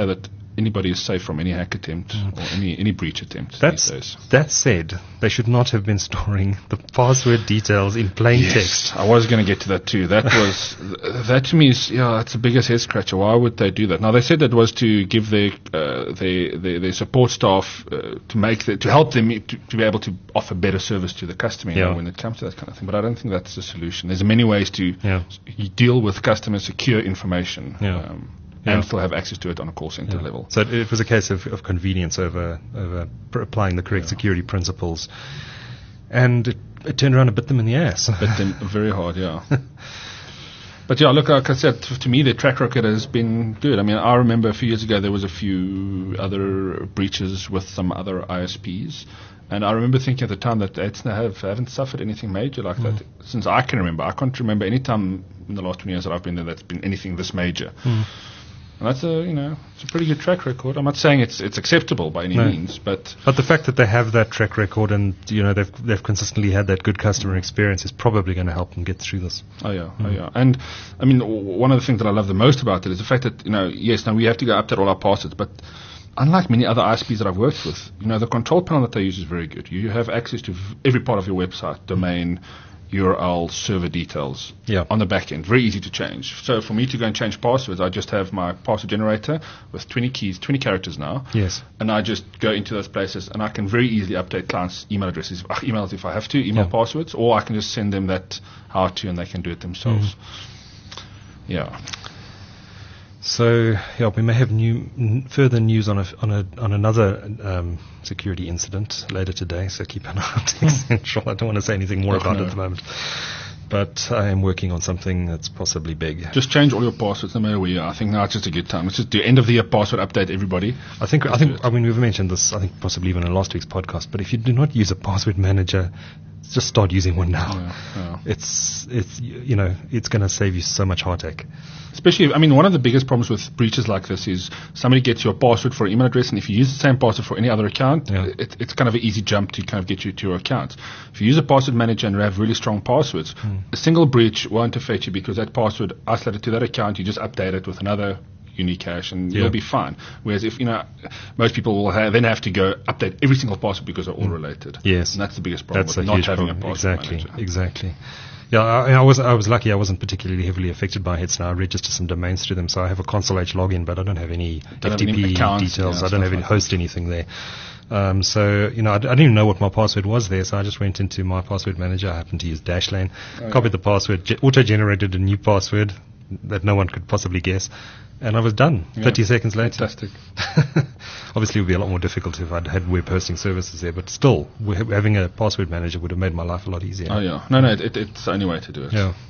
anybody is safe from any hack attempt mm. or any, any breach attempt That's, these days. That said, they should not have been storing the password details in plain yes, text. I was going to get to that too. That was that to me is yeah, that's the biggest head scratcher. Why would they do that? Now they said that was to give their uh, their, their their support staff uh, to make the, to help them to, to be able to offer better service to the customer you yeah. know, when it comes to that kind of thing. But I don't think that's the solution. There's many ways to yeah. deal with customer secure information. Yeah. Um, Yeah. and still have access to it on a call center yeah. level. So it was a case of, of convenience over over pr- applying the correct yeah. security principles, and it, it turned around and bit them in the ass. Bit them very hard, yeah. But yeah, look, like I said, to me, their track record has been good. I mean, I remember a few years ago there was a few other breaches with some other I S Ps. And I remember thinking at the time that Etzner have, haven't suffered anything major like mm. that since I can remember. I can't remember any time in the last twenty years that I've been there that's been anything this major. Mm. And that's a, you know, it's a pretty good track record. I'm not saying it's it's acceptable by any no. means, but but the fact that they have that track record and you know they've they've consistently had that good customer experience is probably going to help them get through this. Oh yeah, mm. oh yeah. And I mean, w- one of the things that I love the most about it is the fact that you know, yes, now we have to go update all our passwords, but unlike many other I S Ps that I've worked with, you know, the control panel that they use is very good. You have access to v- every part of your website, domain, U R L, server details yeah. on the back end. Very easy to change. So for me to go and change passwords, I just have my password generator with twenty keys, twenty characters now. Yes. And I just go into those places and I can very easily update clients' email addresses, uh, emails if I have to, email yeah. passwords, or I can just send them that how to and they can do it themselves. Mm. Yeah. So yeah, we may have new n- further news on a, on a on another um, security incident later today. So keep an eye on Tech Central. I don't want to say anything more oh, about no. it at the moment, but I am working on something that's possibly big. Just change all your passwords, no matter where you are. I think now it's just a good time. Let's just do end of the year password update, everybody. I think Let's I think I mean we've mentioned this. I think possibly even in last week's podcast. But if you do not use a password manager, just start using one now. Yeah, yeah. It's it's you know it's going to save you so much heartache. Especially, I mean, one of the biggest problems with breaches like this is somebody gets your password for an email address, and if you use the same password for any other account, yeah. it, it's kind of an easy jump to kind of get you to your account. If you use a password manager and have really strong passwords, hmm. a single breach won't affect you because that password isolated to that account, you just update it with another unique hash and yeah. you'll be fine. Whereas if, you know, most people will have, then have to go update every single password because they're all mm. related. Yes. And that's the biggest problem That's with a not huge having problem. a password Exactly, manager. exactly. Yeah, I, I was I was lucky. I wasn't particularly heavily affected by Headsnar. I registered some domains through them, so I have a Console H login, but I don't have any Don't F T P have any accounts, details. yeah, I don't have any like host anything there. Um, so, you know, I, d- I didn't even know what my password was there, so I just went into my password manager. I happened to use Dashlane, oh, copied yeah. the password, ge- auto-generated a new password that no one could possibly guess, and I was done Yeah. thirty seconds later. Fantastic. Obviously, it would be a lot more difficult if I'd had web hosting services there, but still, we- having a password manager would have made my life a lot easier. Oh, yeah. No, no, it, it, it's the only way to do it. Yeah.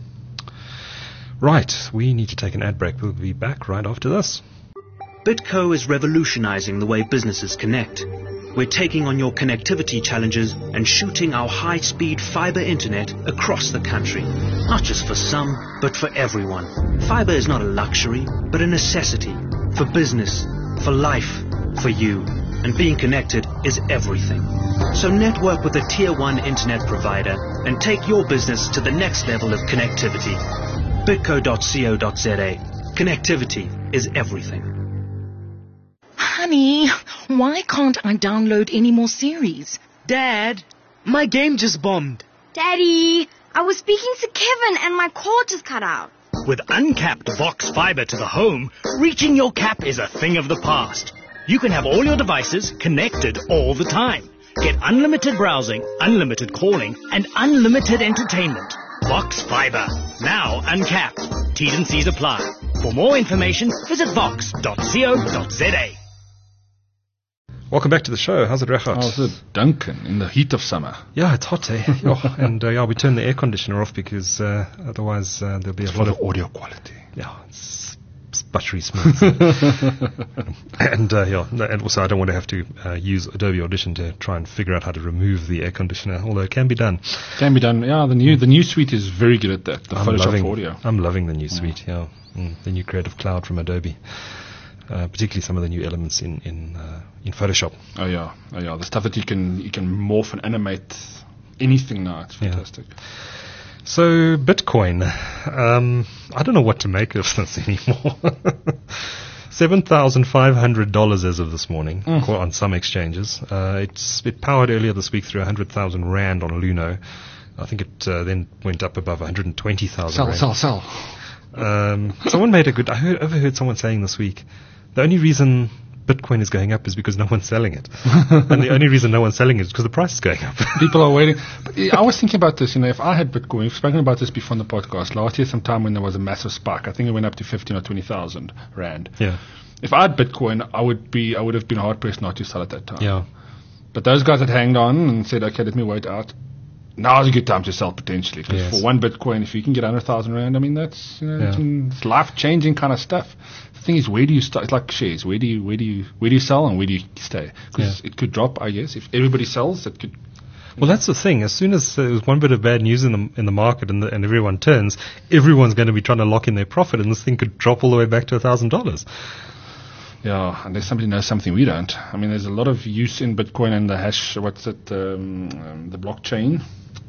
Right, we need to take an ad break. We'll be back right after this. Bitco is revolutionizing the way businesses connect. We're taking on your connectivity challenges and shooting our high-speed fiber internet across the country. Not just for some, but for everyone. Fiber is not a luxury, but a necessity. For business, for life, for you. And being connected is everything. So network with a tier one internet provider and take your business to the next level of connectivity. bitco dot co dot za. Connectivity is everything. Honey, why can't I download any more series? Dad, my game just bombed. Daddy, I was speaking to Kevin and my cord just cut out. With uncapped Vox Fiber to the home, reaching your cap is a thing of the past. You can have all your devices connected all the time. Get unlimited browsing, unlimited calling, and unlimited entertainment. Vox Fiber. Now uncapped. T's and C's apply. For more information, visit vox dot co dot za. Welcome back to the show. How's it, Regardt? How's it, Duncan, in the heat of summer? Yeah, it's hot, eh? oh, and uh, yeah, we turned the air conditioner off because uh, otherwise uh, there'll be a For lot the of audio quality. Yeah, it's, it's buttery smooth. and uh, yeah, no, and also I don't want to have to uh, use Adobe Audition to try and figure out how to remove the air conditioner, although it can be done. Can be done. Yeah, the new the new suite is very good at that. The I'm Photoshop loving, for audio. I'm loving the new suite. Yeah, mm, the new Creative Cloud from Adobe. Uh, particularly some of the new elements in in uh, in Photoshop. Oh yeah, oh yeah. The stuff that you can you can morph and animate anything now. It's fantastic. Yeah. So Bitcoin, um, I don't know what to make of this anymore. seven thousand five hundred dollars as of this morning Mm. on some exchanges. Uh, it's it powered earlier this week through one hundred thousand rand on Luno. I think it uh, then went up above one hundred twenty thousand Sell, rand. sell, sell. Um, someone made a good. I heard, overheard someone saying this week, the only reason Bitcoin is going up is because no one's selling it, and the only reason no one's selling it is because the price is going up. People are waiting. But yeah, I was thinking about this. You know, if I had Bitcoin, we've spoken about this before on the podcast last year, sometime when there was a massive spike. I think it went up to fifteen or twenty thousand rand. Yeah, If I had Bitcoin, I would be, I would have been hard pressed not to sell at that time. yeah, But those guys that hanged on and said, okay, let me wait out. Now's a good time to sell potentially. Because Yes. for one Bitcoin, if you can get one hundred thousand rand, I mean, that's, you know, Yeah. it's, it's life changing kind of stuff. The thing is, where do you start? It's like shares. Where do you, where do you, where do you sell and where do you stay? Because Yeah. it could drop, I guess. If everybody sells, it could. Well, that's the thing. As soon as uh, there's one bit of bad news in the in the market and, the, and everyone turns, everyone's going to be trying to lock in their profit, and this thing could drop all the way back to a thousand dollars. Yeah, unless somebody knows something we don't. I mean, there's a lot of use in Bitcoin and the hash, what's it, um, um, the blockchain.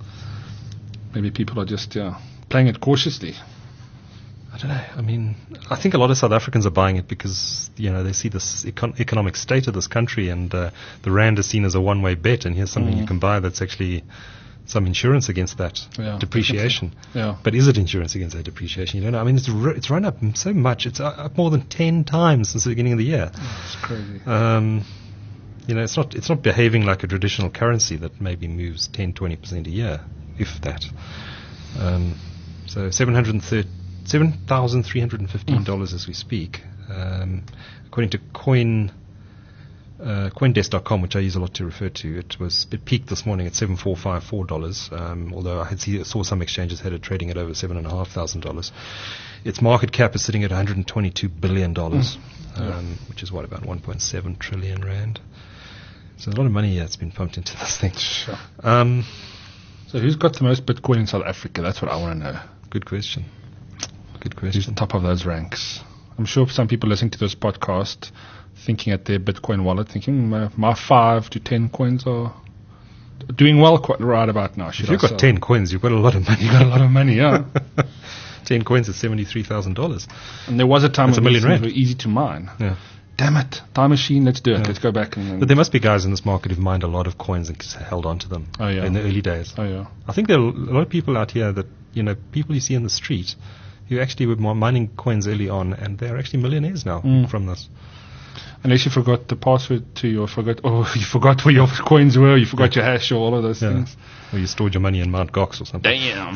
Maybe people are just yeah, playing it cautiously. I don't know. I mean, I think a lot of South Africans are buying it because, you know, they see this econ- economic state of this country, and uh, the rand is seen as a one-way bet, and here's something Mm. you can buy that's actually some insurance against that Yeah, depreciation. Yeah. But is it insurance against that depreciation? You don't know. I mean, it's r- it's run up so much. It's uh, up more than ten times since the beginning of the year. It's crazy. Um, you know, it's not it's not behaving like a traditional currency that maybe moves ten, twenty percent a year, if that. Um, so seven hundred thirty seven thousand three hundred fifteen dollars as we speak. Um, according to Coin uh, Coindesk dot com, which I use a lot to refer to, it was it peaked this morning at seven thousand four hundred fifty-four dollars. Um, although I had see, saw some exchanges had it trading at over seven and a half thousand dollars. Its market cap is sitting at one hundred twenty-two billion dollars, um, which is what, about one point seven trillion rand. So a lot of money that's been pumped into this thing. Sure. Um, So who's got the most Bitcoin in South Africa? That's what I want to know. good question. Good Who's question. the top of those ranks? I'm sure some people listening to this podcast thinking at their Bitcoin wallet, thinking my, my five to ten coins are doing well quite right about now. Should If you've I got sell? ten coins, you've got a lot of money. You got a lot of money, yeah. ten coins is seventy-three thousand dollars. And there was a time That's a when million these things rand. were easy to mine. Yeah. Damn it, time machine, let's do it. Yeah. Let's go back and. But there must be guys in this market who've mined a lot of coins and held on to them Oh, yeah. in the early days. oh yeah. I think there are a lot of people out here that, you know, people you see in the street who actually were mi- mining coins early on, and they're actually millionaires now Mm. from this. Unless you forgot the password to your forgot, or you forgot where your coins were, you forgot your hash or all of those Yeah. things. Or you stored your money in Mount Gox or something. Damn.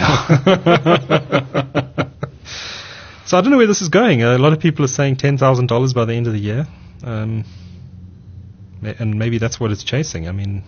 yeah. So I don't know where this is going. A lot of people are saying ten thousand dollars by the end of the year. Um, ma- and maybe that's what it's chasing. I mean,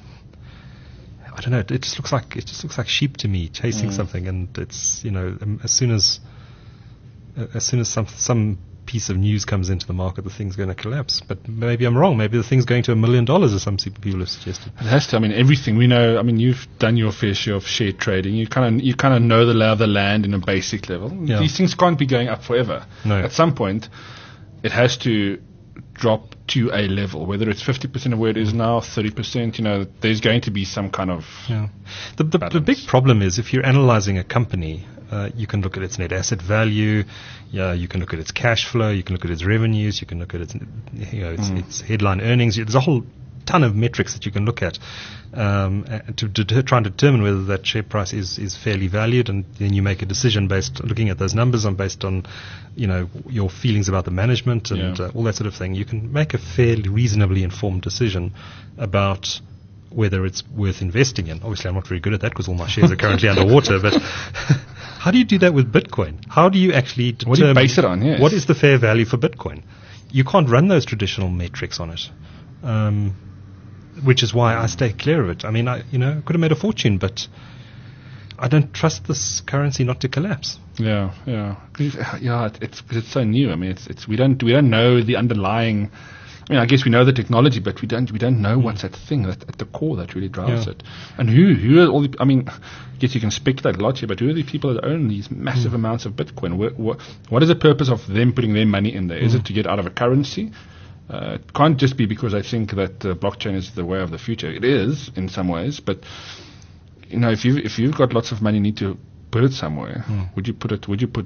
I don't know. It, it just looks like it just looks like sheep to me chasing Mm. something. And it's, you know, um, as soon as uh, as soon as some some piece of news comes into the market, the thing's going to collapse. But maybe I'm wrong. Maybe the thing's going to a million dollars, as some people have suggested. It has to. I mean, everything we know. I mean, you've done your fair share of share trading. You kind of, you kind of know the lay of the land in a basic level. Yeah. These things can't be going up forever. No. At some point, it has to drop to a level. Whether it's fifty percent of where it is now, thirty percent. You know, there's going to be some kind of. Yeah. The, the, the Balance. big problem is if you're analyzing a company, uh, you can look at its net asset value, yeah, you can look at its cash flow, you can look at its revenues, you can look at its, you know, its, Mm. its headline earnings. There's a whole ton of metrics that you can look at um, uh, to, to, to try and determine whether that share price is, is fairly valued, and then you make a decision based looking at those numbers and based on, you know, your feelings about the management and Yeah. uh, all that sort of thing. You can make a fairly reasonably informed decision about whether it's worth investing in. Obviously, I'm not very good at that because all my shares are currently underwater, but how do you do that with Bitcoin? How do you actually determine What do you base it on? Yes. what is the fair value for Bitcoin? You can't run those traditional metrics on it, um, which is why I stay clear of it. I mean, I you know could have made a fortune, but I don't trust this currency not to collapse. Yeah, yeah, 'Cause, uh, yeah. it- It's because it's so new. I mean, it's it's we don't we don't know the underlying. I mean, I guess we know the technology, but we don't we don't know what's that thing that, at the core that really drives Yeah. it. And who who are all the? I mean, I guess you can speculate a lot here, but who are the people that own these massive amounts of Bitcoin? What, what what is the purpose of them putting their money in there? Is it to get out of a currency? Uh, it can't just be because I think that uh, blockchain is the way of the future. It is in some ways, but you know, if you if you've got lots of money, you need to put it somewhere. Would you put it? Would you put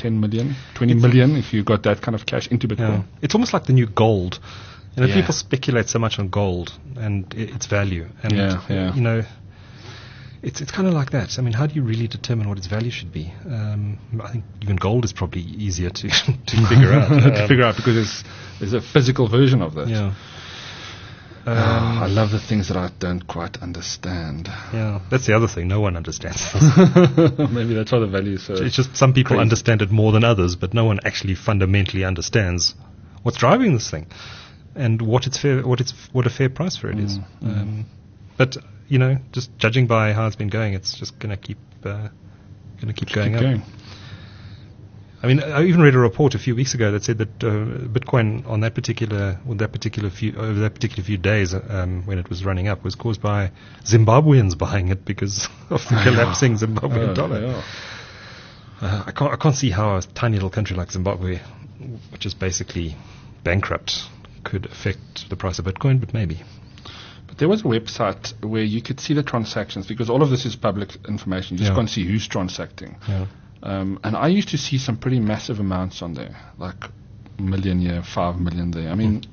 ten million, twenty million if you got that kind of cash into Bitcoin. Yeah. It's almost like the new gold. You know, Yeah. people speculate so much on gold and i- its value. And, Yeah, yeah. you know, it's it's kind of like that. I mean, how do you really determine what its value should be? Um, I think even gold is probably easier to, to figure out. to Um, figure out because there's, there's a physical version of that. Yeah. Um, Ah, I love the things that I don't quite understand. Yeah, that's the other thing. No one understands this. Maybe that's why the value is so... It's just some people crazy. understand it more than others, but no one actually fundamentally understands what's driving this thing and what it's fair, what it's what a fair price for it is. Um, but you know, just judging by how it's been going, it's just going to keep uh, going to keep Just going keep up. going. I mean, I even read a report a few weeks ago that said that uh, Bitcoin on that particular, on that particular few, over that particular few days um, when it was running up was caused by Zimbabweans buying it because of the collapsing Zimbabwean Oh, dollar. yeah. Uh, I can't, I can't see how a tiny little country like Zimbabwe, which is basically bankrupt, could affect the price of Bitcoin, but maybe. But there was a website where you could see the transactions because all of this is public information. You just Yeah. can't see who's transacting. Yeah. Um, and I used to see some pretty massive amounts on there, like a million here, five million there. I mean,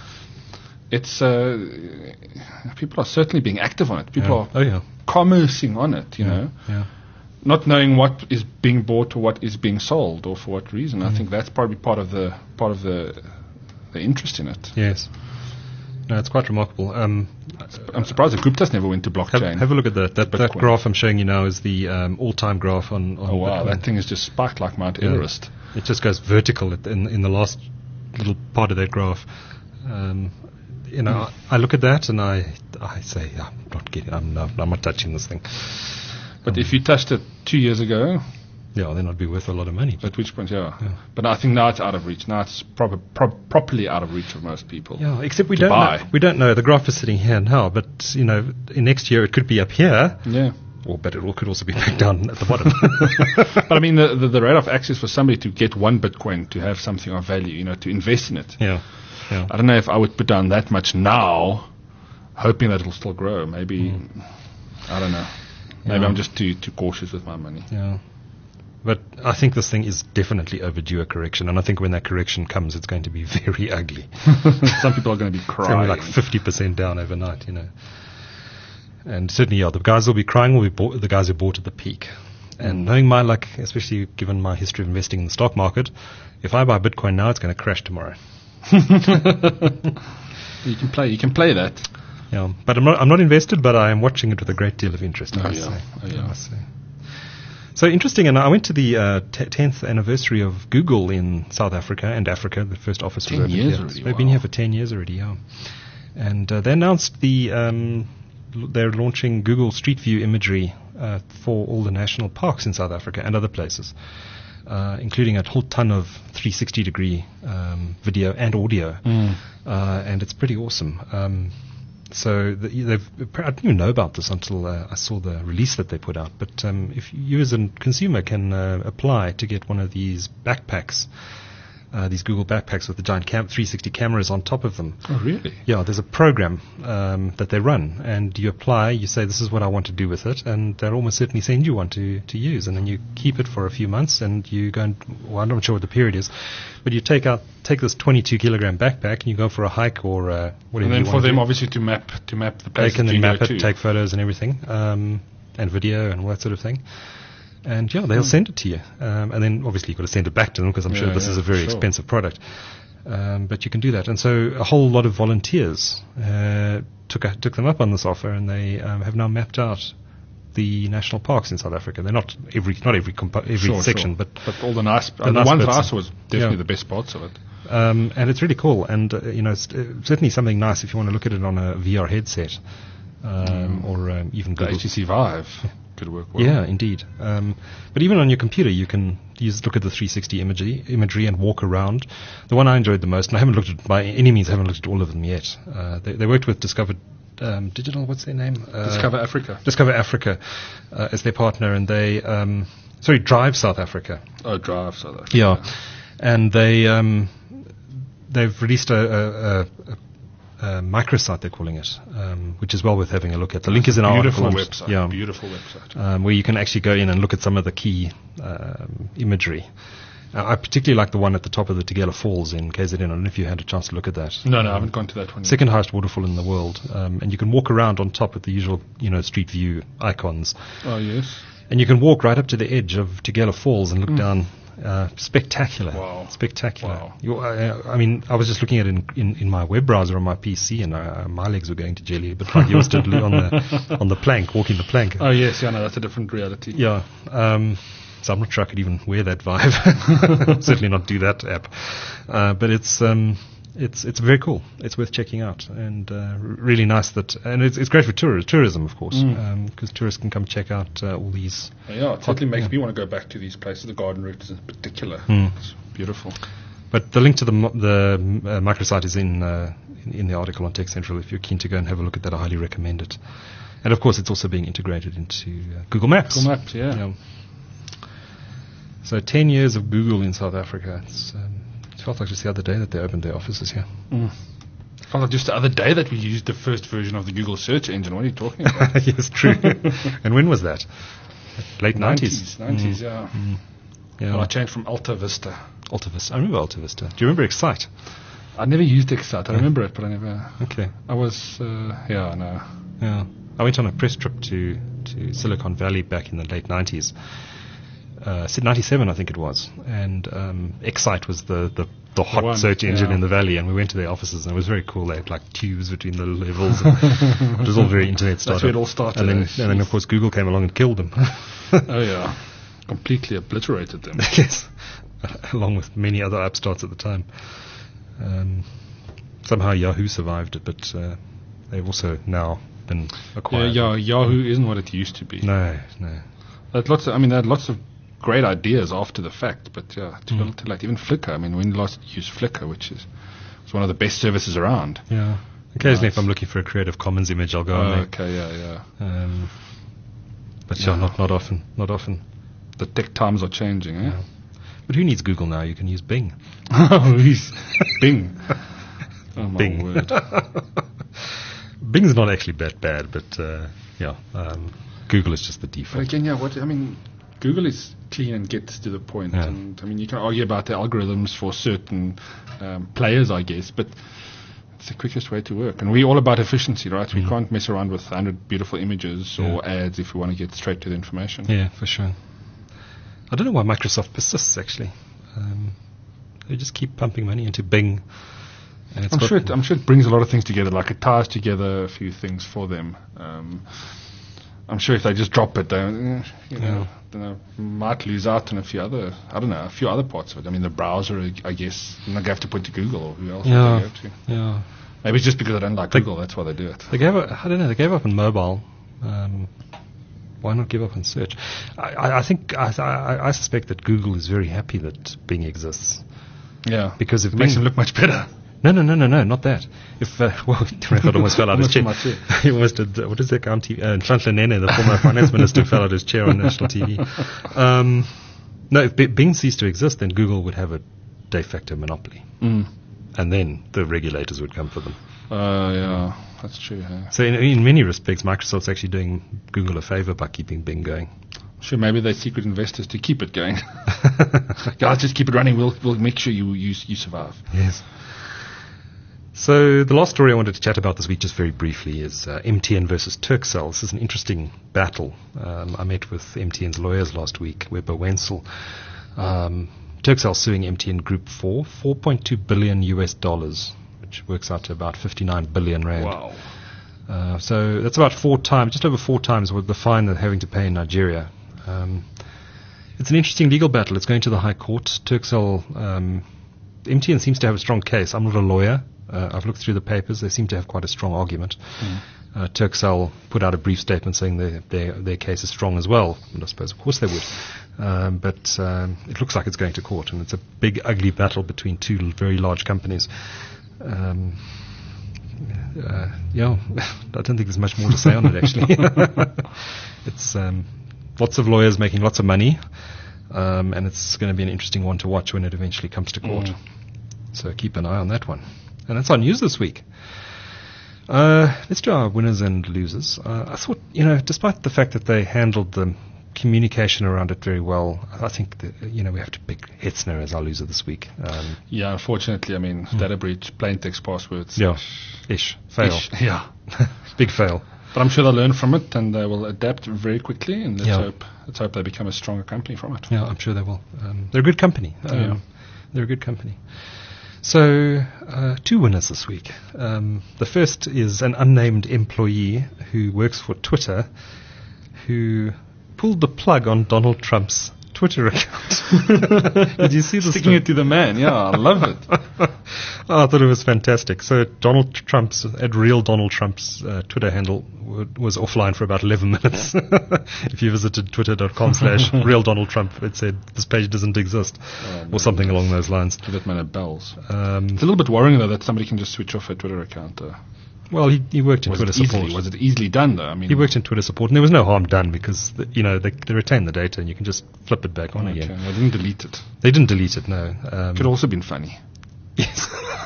it's uh, people are certainly being active on it. People Yeah. are Oh yeah. commercing on it, you know, Yeah. not knowing what is being bought or what is being sold or for what reason. I think that's probably part of the part of the the interest in it. Yes. No, it's quite remarkable. Um, I'm surprised the Guptas never went to have, blockchain. have a look at that. That, that Bitcoin. graph I'm showing you now is the um, all-time graph on, on oh wow, Bitcoin. that thing is just spiked like Mount Yeah. Everest. It just goes vertical at, in in the last little part of that graph. Um, you know, I, I look at that and I I say I'm not getting, I'm not, I'm not touching this thing. But if you touched it two years ago, Yeah, then it'd be worth a lot of money. at which point, yeah. But I think now it's out of reach. Now it's proper, pro- properly out of reach of most people. Yeah, except we to don't buy. know, we don't know. The graph is sitting here now, but you know, in next year it could be up here, Yeah. or but it all could also be back down at the bottom. But I mean, the, the, the rate of access for somebody to get one Bitcoin to have something of value, you know, to invest in it. yeah, yeah. I don't know if I would put down that much now, hoping that it'll still grow. Maybe, I don't know. Maybe Yeah. I'm just too too cautious with my money. Yeah. But I think this thing is definitely overdue a correction, and I think when that correction comes, it's going to be very ugly. Some people are going to be It's going to crying. be like fifty percent down overnight, you know. And certainly, yeah, the guys will be crying will be bought, the guys who bought at the peak. And knowing my luck, especially given my history of investing in the stock market, if I buy Bitcoin now, it's going to crash tomorrow. You can play. You can play that. Yeah, but I'm not, I'm not invested, but I am watching it with a great deal of interest, I Oh, must yeah. say. Oh, yeah. I must say. So interesting, and I went to the uh, t- tenth anniversary of Google in South Africa and Africa. The first office Ten was opened years here. already, They've been wow. here for ten years already, yeah. And uh, they announced the um, l- they're launching Google Street View imagery uh, for all the national parks in South Africa and other places, uh, including a whole ton of three sixty degree um, video and audio, Mm. uh, and it's pretty awesome. Um, so the, they've, I didn't even know about this until uh, I saw the release that they put out. But um, if you as a consumer can uh, apply to get one of these backpacks, uh, these Google backpacks with the giant cam- three sixty cameras on top of them. Oh, really? Yeah, there's a program um, that they run, and you apply, you say, this is what I want to do with it, and they'll almost certainly send you one to, to use, and then you keep it for a few months, and you go and, well, I'm not sure what the period is, but you take out, take this twenty-two kilogram backpack, and you go for a hike or uh, whatever And then you for want to them, do. obviously, to map to map the They place. can that then you go map it, to. take photos and everything, um, and video and all that sort of thing. And yeah, they'll send it to you. Um, and then obviously you've got to send it back to them because I'm sure Yeah, this yeah, is a very sure. expensive product. Um, but you can do that. And so a whole lot of volunteers uh, took a, took them up on this offer, and they um, have now mapped out the national parks in South Africa. They're not every not every compo- every Sure, section, sure. but but all the nice, the, nice ones that bits. I saw was definitely Yeah. the best parts of it. um, and it's really cool. And uh, you know, it's uh, certainly something nice if you want to look at it on a V R headset um, or um, even The Google. H T C Vive could work well. Yeah, indeed. Um, but even on your computer, you can use look at the three sixty imagery, imagery and walk around. The one I enjoyed the most, and I haven't looked at by any means, I haven't looked at all of them yet. Uh, they, they worked with Discover um, Digital. What's their name? Uh, Discover Africa. Discover Africa uh, as their partner, and they um, sorry, Drive South Africa. Oh, Drive South Africa. Yeah, and they um, they've released a, a, a, a microsite, they're calling it, um, which is well worth having a look at. The link is in our Beautiful article. website. Yeah, Beautiful website. um, where you can actually go in and look at some of the key um, imagery. Uh, I particularly like the one at the top of the Tegela Falls in K Z N. I don't know if you had a chance to look at that. No, no, I haven't gone to that one yet. Second highest waterfall in the world. Um, and you can walk around on top with the usual, you know, street view icons. Oh, yes. And you can walk right up to the edge of Tegela Falls and look Mm. down. Uh, spectacular. Wow. Spectacular. Wow. You, uh, I mean, I was just looking at it in, in, in my web browser on my P C, and uh, my legs were going to jelly, but like yours did on the on the plank, walking the plank. Oh, yes, yeah, no, that's a different reality. Yeah. Um, so I'm not sure I could even wear that Vive. Certainly not do that app. Uh, but it's um, it's it's very cool. It's worth checking out, and uh, r- really nice that, and it's it's great for tour- tourism, of course, because Mm. tourists can come check out uh, all these. Yeah, it certainly makes yeah. me want to go back to these places, the garden routes in particular. Mm. It's beautiful. But the link to the mo- the uh, microsite is in, uh, in in the article on Tech Central. If you're keen to go and have a look at that, I highly recommend it. And of course, it's also being integrated into uh, Google Maps. Google Maps, yeah. Yeah. So ten years of Google in South Africa. It's, um, it felt like just the other day that they opened their offices here. Mm. Felt like just the other day that we used the first version of the Google search engine. What are you talking about? Yes, true. And when was that? Late nineties. nineties, yeah. Mm. Yeah. Well, I changed from Alta Vista. Alta Vista. I remember Alta Vista. Do you remember Excite? I never used Excite. I remember it, but I never. Okay. I was, uh, yeah, no. Yeah. I went on a press trip to, to Silicon Valley back in the late nineties. Uh, ninety-seven, I think it was. And um, Excite was the, the, the hot one, search engine yeah. in the valley, and we went to their offices, and it was very cool. They had like tubes between the levels. It was all very internet startup. That's where it all started. And then, eh? and then, of course, Google came along and killed them. Oh, yeah. Completely obliterated them. Yes. Along with many other upstarts at the time. Um, somehow Yahoo survived it, but uh, they've also now been Yeah, acquired. yeah, Yahoo isn't what it used to be. No, no. They had lots of, I mean, they had lots of great ideas after the fact, but yeah, too Mm. little too late. Even Flickr, I mean, when last used Flickr, which is was one of the best services around. Yeah. Occasionally, Nice. if I'm looking for a Creative Commons image, I'll go Oh, on there. okay, yeah, yeah. Um, but yeah, Yeah. not not often, not often. The tech times are changing, eh? Yeah. But who needs Google now? You can use Bing. Oh, he's Bing. Oh, my Bing. word. Bing's not actually that bad, but uh, yeah, um, Google is just the But default. again, yeah, what I mean, Google is clean and gets to the point. Yeah. And I mean, you can argue about the algorithms for certain um, players, I guess, but it's the quickest way to work. And we're all about efficiency, right? We Mm. can't mess around with one hundred beautiful images Yeah. or ads if we want to get straight to the information. Yeah, for sure. I don't know why Microsoft persists, actually. Um, they just keep pumping money into Bing. And it's I'm got- sure, it, I'm sure it brings a lot of things together, like it ties together a few things for them. Um, I'm sure if they just drop it, they eh, you know, don't know, might lose out on a few other, I don't know, a few other parts of it. I mean, the browser, I guess, you're not going to have to point to Google or who else would Yeah, they go to. yeah. Maybe it's just because I don't like They- Google, that's why they do it. They gave up, I don't know, they gave up on mobile. Um, why not give up on search? I, I, I think, I, I, I suspect that Google is very happy that Bing exists. Yeah, Because if it makes Bing- them look much better. No, no, no, no, no, not that. If, uh, well, Record almost fell out of his Almost chair. from my chair. He almost did, uh, what is that guy on T V? Uh, Nhlanhla Nene, the former finance minister, fell out of his chair on national T V. Um, no, if B- Bing ceased to exist, then Google would have a de facto monopoly. Mm. And then the regulators would come for them. Uh, yeah, that's true. Huh? So in, in many respects, Microsoft's actually doing Google a favor by keeping Bing going. Sure, maybe they're secret investors to keep it going. Guys, just keep it running. We'll we'll make sure you you, you survive. Yes. So the last story I wanted to chat about this week, just very briefly, is uh, M T N versus Turkcell. This is an interesting battle. Um, I met with M T N's lawyers last week, Weber Wenzel. Um, Turkcell suing M T N Group for four point two billion U S dollars, which works out to about fifty-nine billion rand. Wow. Uh, so that's about four times, just over four times what the fine they're having to pay in Nigeria. Um, it's an interesting legal battle. It's going to the High Court. Turkcell, um, M T N seems to have a strong case. I'm not a lawyer. Uh, I've looked through the papers. They seem to have quite a strong argument. Mm. Uh, Turkcell put out a brief statement saying their, their, their case is strong as well. And I suppose, of course, they would. Um, but um, it looks like it's going to court, and it's a big, ugly battle between two l- very large companies. Um, uh, yeah, I don't think there's much more to say on it, actually. It's um, lots of lawyers making lots of money, um, and it's going to be an interesting one to watch when it eventually comes to court. Mm. So keep an eye on that one. And that's our news this week. Uh, let's do our winners and losers. Uh, I thought, you know, despite the fact that they handled the communication around it very well. I think that, you know, we have to pick Hetzner as our loser this week. Um, Yeah, unfortunately, I mean, Hmm. data breach, plain text passwords. yeah, ish, fail, Ish, yeah. big fail. But I'm sure they'll learn from it and they will adapt very quickly. And let's Yeah. hope let's hope they become a stronger company from it. Yeah, I'm sure they will. Um, they're a good company. Um, Yeah. They're a good company. So, uh, two winners this week. Um, the first is an unnamed employee who works for Twitter, who pulled the plug on Donald Trump's Twitter account. Did you see this? Sticking it to the man, yeah, I love it. Oh, I thought it was fantastic. So Donald Trump's, at real Donald Trump's uh, Twitter handle w- was offline for about eleven minutes. If you visited twitter.com slash real Donald Trump, it said this page doesn't exist, Oh, or something along those lines. Give that man a bells. Um, It's a little bit worrying, though, that somebody can just switch off a Twitter account. Uh, well, he, he worked in was, Twitter it easily, support. was it easily done, though? I mean, He worked in Twitter support, and there was no harm done because, the, you know, they, they retain the data and you can just flip it back on okay, again. I didn't delete it. They didn't delete it, no. Um, Could also been funny. Yes.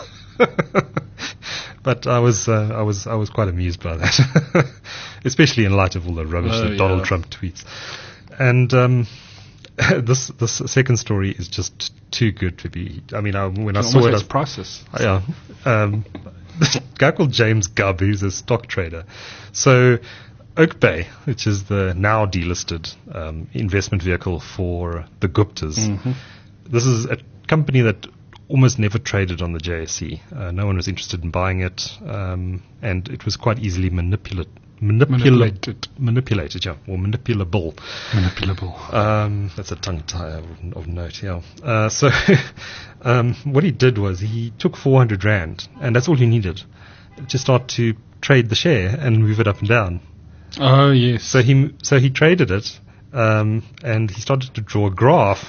But I was uh, I was I was quite amused by that, especially in light of all the rubbish Oh, that Donald yeah. Trump tweets. And um, this this second story is just too good to be. I mean, I, when I Almost saw it, I, as priceless. yeah, um, a guy called James Gubb, who's a stock trader. So Oak Bay, which is the now delisted um, investment vehicle for the Guptas, Mm-hmm. this is a company that almost never traded on the J S E. Uh, no one was interested in buying it, um, and it was quite easily manipula- manipulated. Manipulated, yeah, or manipulable. Manipulable. Um, that's a tongue tie of, of note, yeah. Uh, so, um, what he did was he took four hundred rand, and that's all he needed to start to trade the share and move it up and down. Oh, yes. So he, so he traded it, um, and he started to draw a graph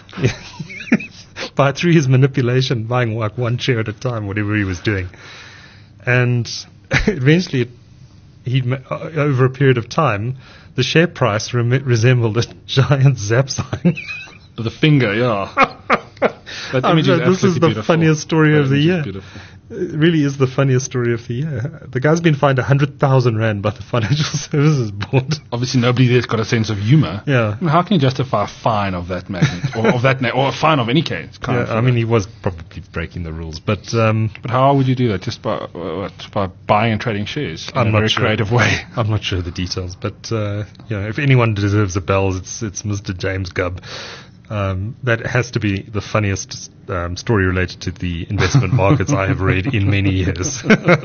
by through his manipulation, buying like one share at a time, whatever he was doing, and eventually, it, he ma- uh, over a period of time, the share price rem- resembled a giant zap sign. The finger, yeah. That I'm image sure is this is absolutely the beautiful. funniest story That of the image is year. beautiful. It really is the funniest story of the year. The guy's been fined one hundred thousand rand by the Financial Services Board. Obviously, nobody there's got a sense of humor. Yeah. I mean, how can you justify a fine of that magnitude, or of that, na- or a fine of any case? Kind Yeah, of, I mean, he was probably breaking the rules, but um, but how would you do that? Just by uh, what, by buying and trading shares in I'm a not very sure. creative way. I'm not sure of the details. But uh, you know, if anyone deserves the bells, it's it's Mister James Gubb. Um, that has to be the funniest um, story related to the investment markets I have read in many years.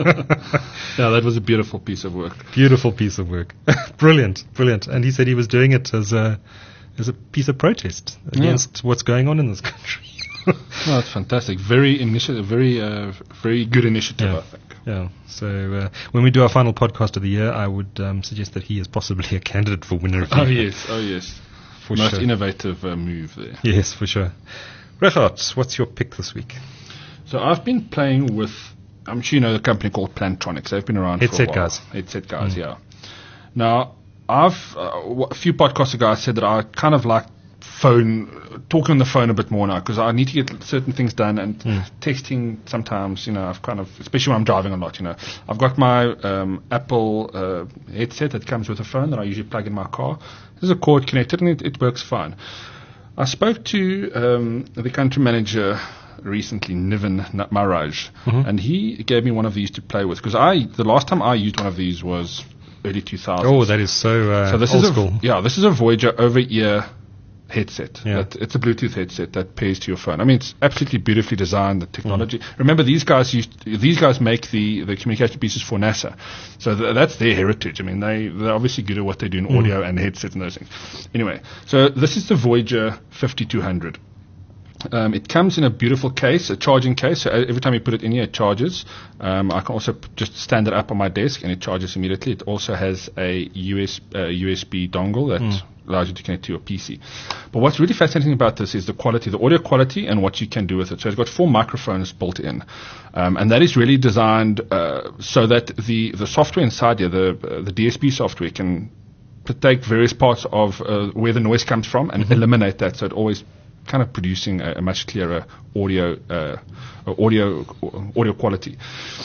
Yeah, that was a beautiful piece of work. Beautiful piece of work. Brilliant, brilliant. And he said he was doing it as a as a piece of protest against what's going on in this country. Oh, that's fantastic. Very initiative, very uh, very good initiative, Yeah. I think. Yeah. So uh, when we do our final podcast of the year, I would um, suggest that he is possibly a candidate for winner of the Oh year. yes, oh yes. For Most sure. innovative uh, move there. Yes, for sure. Richard, what's your pick this week? So I've been playing with, I'm sure you know the company called Plantronics. They've been around Headset for a while. guys. Headset guys, yeah. Now, I've, uh, w- a few podcasts ago I said that I kind of like phone, talking on the phone a bit more now because I need to get certain things done and texting sometimes, you know, I've kind of, especially when I'm driving a lot, you know. I've got my um, Apple uh, headset that comes with a phone that I usually plug in my car. There's a cord connected and it, it works fine. I spoke to um, the country manager recently, Niven Maraj, and he gave me one of these to play with because I the last time I used one of these was early two thousands. Oh, that is so, uh, so this old is school. a yeah, this is a Voyager over-ear headset. Yeah. That, it's a Bluetooth headset that pairs to your phone. I mean, it's absolutely beautifully designed. The technology. Mm. Remember, these guys used these guys make the, the communication pieces for NASA, so th- that's their heritage. I mean, they they're obviously good at what they do in mm. audio and headsets and those things. Anyway, so this is the Voyager fifty-two hundred. Um, it comes in a beautiful case, a charging case. So every time you put it in here, it charges. Um, I can also p- just stand it up on my desk and it charges immediately. It also has a U S, uh, U S B dongle that mm. allows you to connect to your P C. But what's really fascinating about this is the quality, the audio quality, and what you can do with it. So it's got four microphones built in, um, and that is really designed uh, so that the the software inside here, the uh, the D S P software, can take various parts of uh, where the noise comes from and mm-hmm. eliminate that. So it always kind of producing a, a much clearer audio uh, audio audio quality.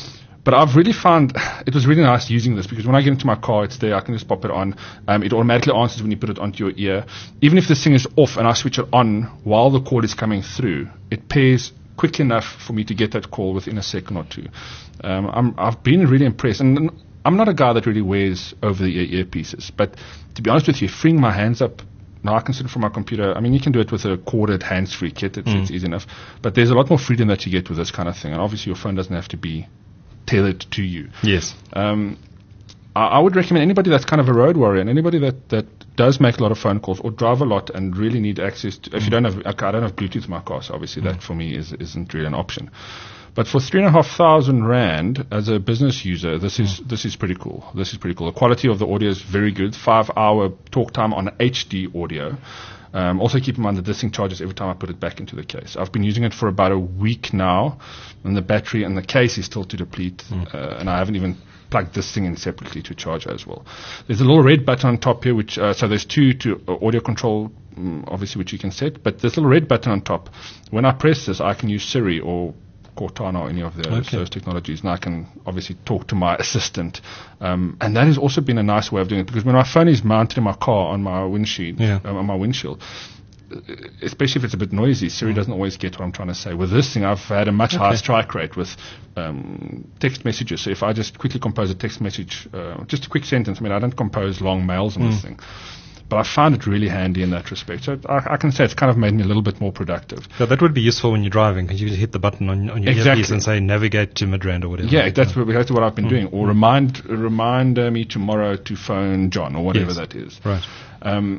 but I've really found it was really nice using this because when I get into my car, it's there. I can just pop it on. Um, it automatically answers when you put it onto your ear. Even if this thing is off and I switch it on while the call is coming through, it pairs quick enough for me to get that call within a second or two. Um, I'm, I've been really impressed. And I'm not a guy that really wears over-the-ear earpieces, but to be honest with you, freeing my hands up, now I can sit from my computer. I mean, you can do it with a corded hands-free kit. It's, mm. it's easy enough. But there's a lot more freedom that you get with this kind of thing. And obviously your phone doesn't have to be tailored to you. Yes. Um, I, I would recommend anybody that's kind of a road warrior and anybody that, that does make a lot of phone calls or drive a lot and really need access to, mm. if you don't have, I don't have Bluetooth in my car, so obviously mm. that for me is, isn't really an option. But for three and a half thousand rand as a business user, this is mm. this is pretty cool. This is pretty cool. The quality of the audio is very good. Five hour talk time on H D audio. Um, also keep in mind that this thing charges every time I put it back into the case. I've been using it for about a week now, and the battery and the case is still to deplete, mm. uh, and I haven't even plugged this thing in separately to charge as well. There's a little red button on top here, which uh, so there's two to uh, audio control, um, obviously, which you can set. But there's a little red button on top. When I press this, I can use Siri or Cortana or any of the, okay. those technologies, and I can obviously talk to my assistant. Um, and that has also been a nice way of doing it because when my phone is mounted in my car on my windshield, yeah. um, on my windshield, especially if it's a bit noisy, Siri mm. doesn't always get what I'm trying to say. With this thing, I've had a much okay. higher strike rate with um, text messages. So if I just quickly compose a text message, uh, just a quick sentence, I mean, I don't compose long mails on mm. this thing. But I found it really handy in that respect. So I, I can say it's kind of made me a little bit more productive. So that would be useful when you're driving because you can hit the button on, on your exactly. earpiece and say navigate to Midrand or whatever. Yeah, that's what, that's what I've been mm. doing. Or remind remind uh, me tomorrow to phone John or whatever yes. that is. Right. Um,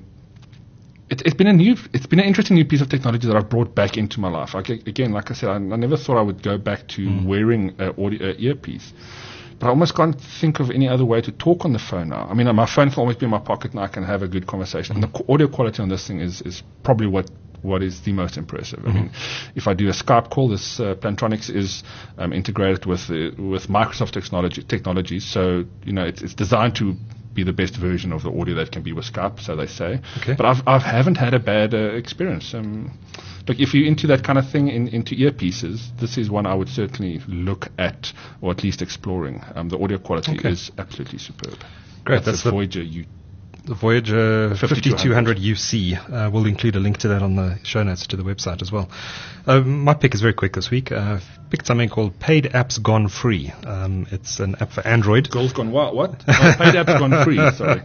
it, it's been a new, it's been an interesting new piece of technology that I've brought back into my life. I, again, like I said, I, I never thought I would go back to mm. wearing an audio uh, earpiece. But I almost can't think of any other way to talk on the phone now. I mean, my phone can always be in my pocket and I can have a good conversation. Mm-hmm. And the co- audio quality on this thing is, is probably what, what is the most impressive. Mm-hmm. I mean, if I do a Skype call, this uh, Plantronics is um, integrated with uh, with Microsoft technology technologies. So, you know, it's, it's designed to be the best version of the audio that can be with Skype, so they say. Okay. But I've, I haven't had a bad uh, experience. Um, Look, if you're into that kind of thing, in, into earpieces, this is one I would certainly look at, or at least exploring. Um, the audio quality okay. is absolutely superb. Great. That's, that's the Voyager U. The Voyager fifty-two hundred U C. Uh, we'll include a link to that on the show notes to the website as well. Uh, my pick is very quick this week. Uh, I've picked something called Paid Apps Gone Free. Um, it's an app for Android. Goals gone what? What? Oh, Paid Apps Gone Free. Sorry.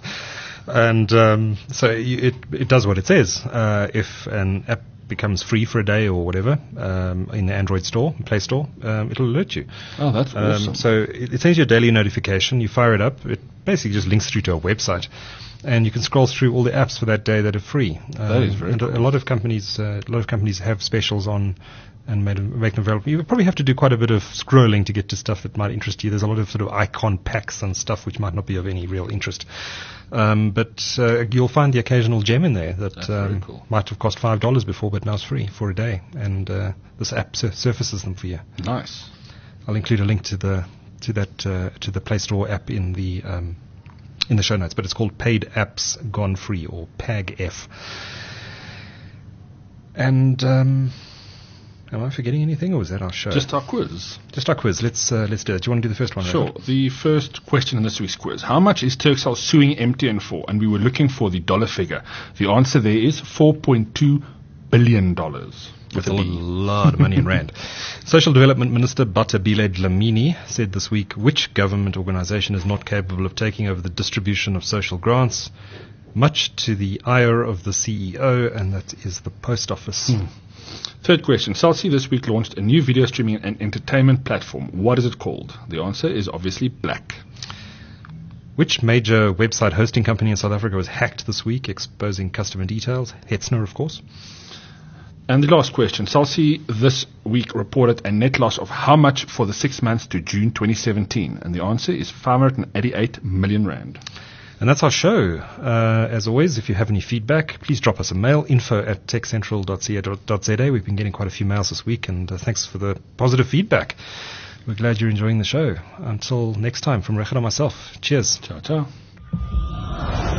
And um, so it it does what it says. Uh, if an app becomes free for a day or whatever um, in the Android store, Play Store, um, it'll alert you. Oh, that's um, awesome. So it, it sends you a daily notification. You fire it up. It basically just links through to a website. And you can scroll through all the apps for that day that are free. Um, that is very and cool. A lot of companies, uh, a lot of companies have specials on and made, make them available. You probably have to do quite a bit of scrolling to get to stuff that might interest you. There's a lot of sort of icon packs and stuff which might not be of any real interest. Um, but uh, you'll find the occasional gem in there that um, cool. might have cost five dollars before, but now it's free for a day. And uh, this app sur- surfaces them for you. Nice. I'll include a link to the to that uh, to the Play Store app in the um, in the show notes. But it's called Paid Apps Gone Free, or P A G F. And um, am I forgetting anything, or was that our show? Just our quiz. Just our quiz. Let's uh, let's do it. Do you want to do the first one? Sure. Robert? The first question in this week's quiz: how much is Turkcell suing M T N for? And we were looking for the dollar figure. The answer there is four point two billion dollars. With a lot of money in rand. Social Development Minister Bathabile Dlamini said this week, which government organization is not capable of taking over the distribution of social grants? Much to the ire of the C E O, and that is the Post Office. Hmm. Third question. Cell C this week launched a new video streaming and entertainment platform. What is it called? The answer is obviously Black. Which major website hosting company in South Africa was hacked this week, exposing customer details? Hetzner, of course. And the last question. Cell C this week reported a net loss of how much for the six months to June twenty seventeen? And the answer is five hundred eighty-eight million rand. And that's our show. Uh, as always, if you have any feedback, please drop us a mail, info at techcentral dot c a dot z a. We've been getting quite a few mails this week, and uh, thanks for the positive feedback. We're glad you're enjoying the show. Until next time, from Recha and myself, cheers. Ciao, ciao.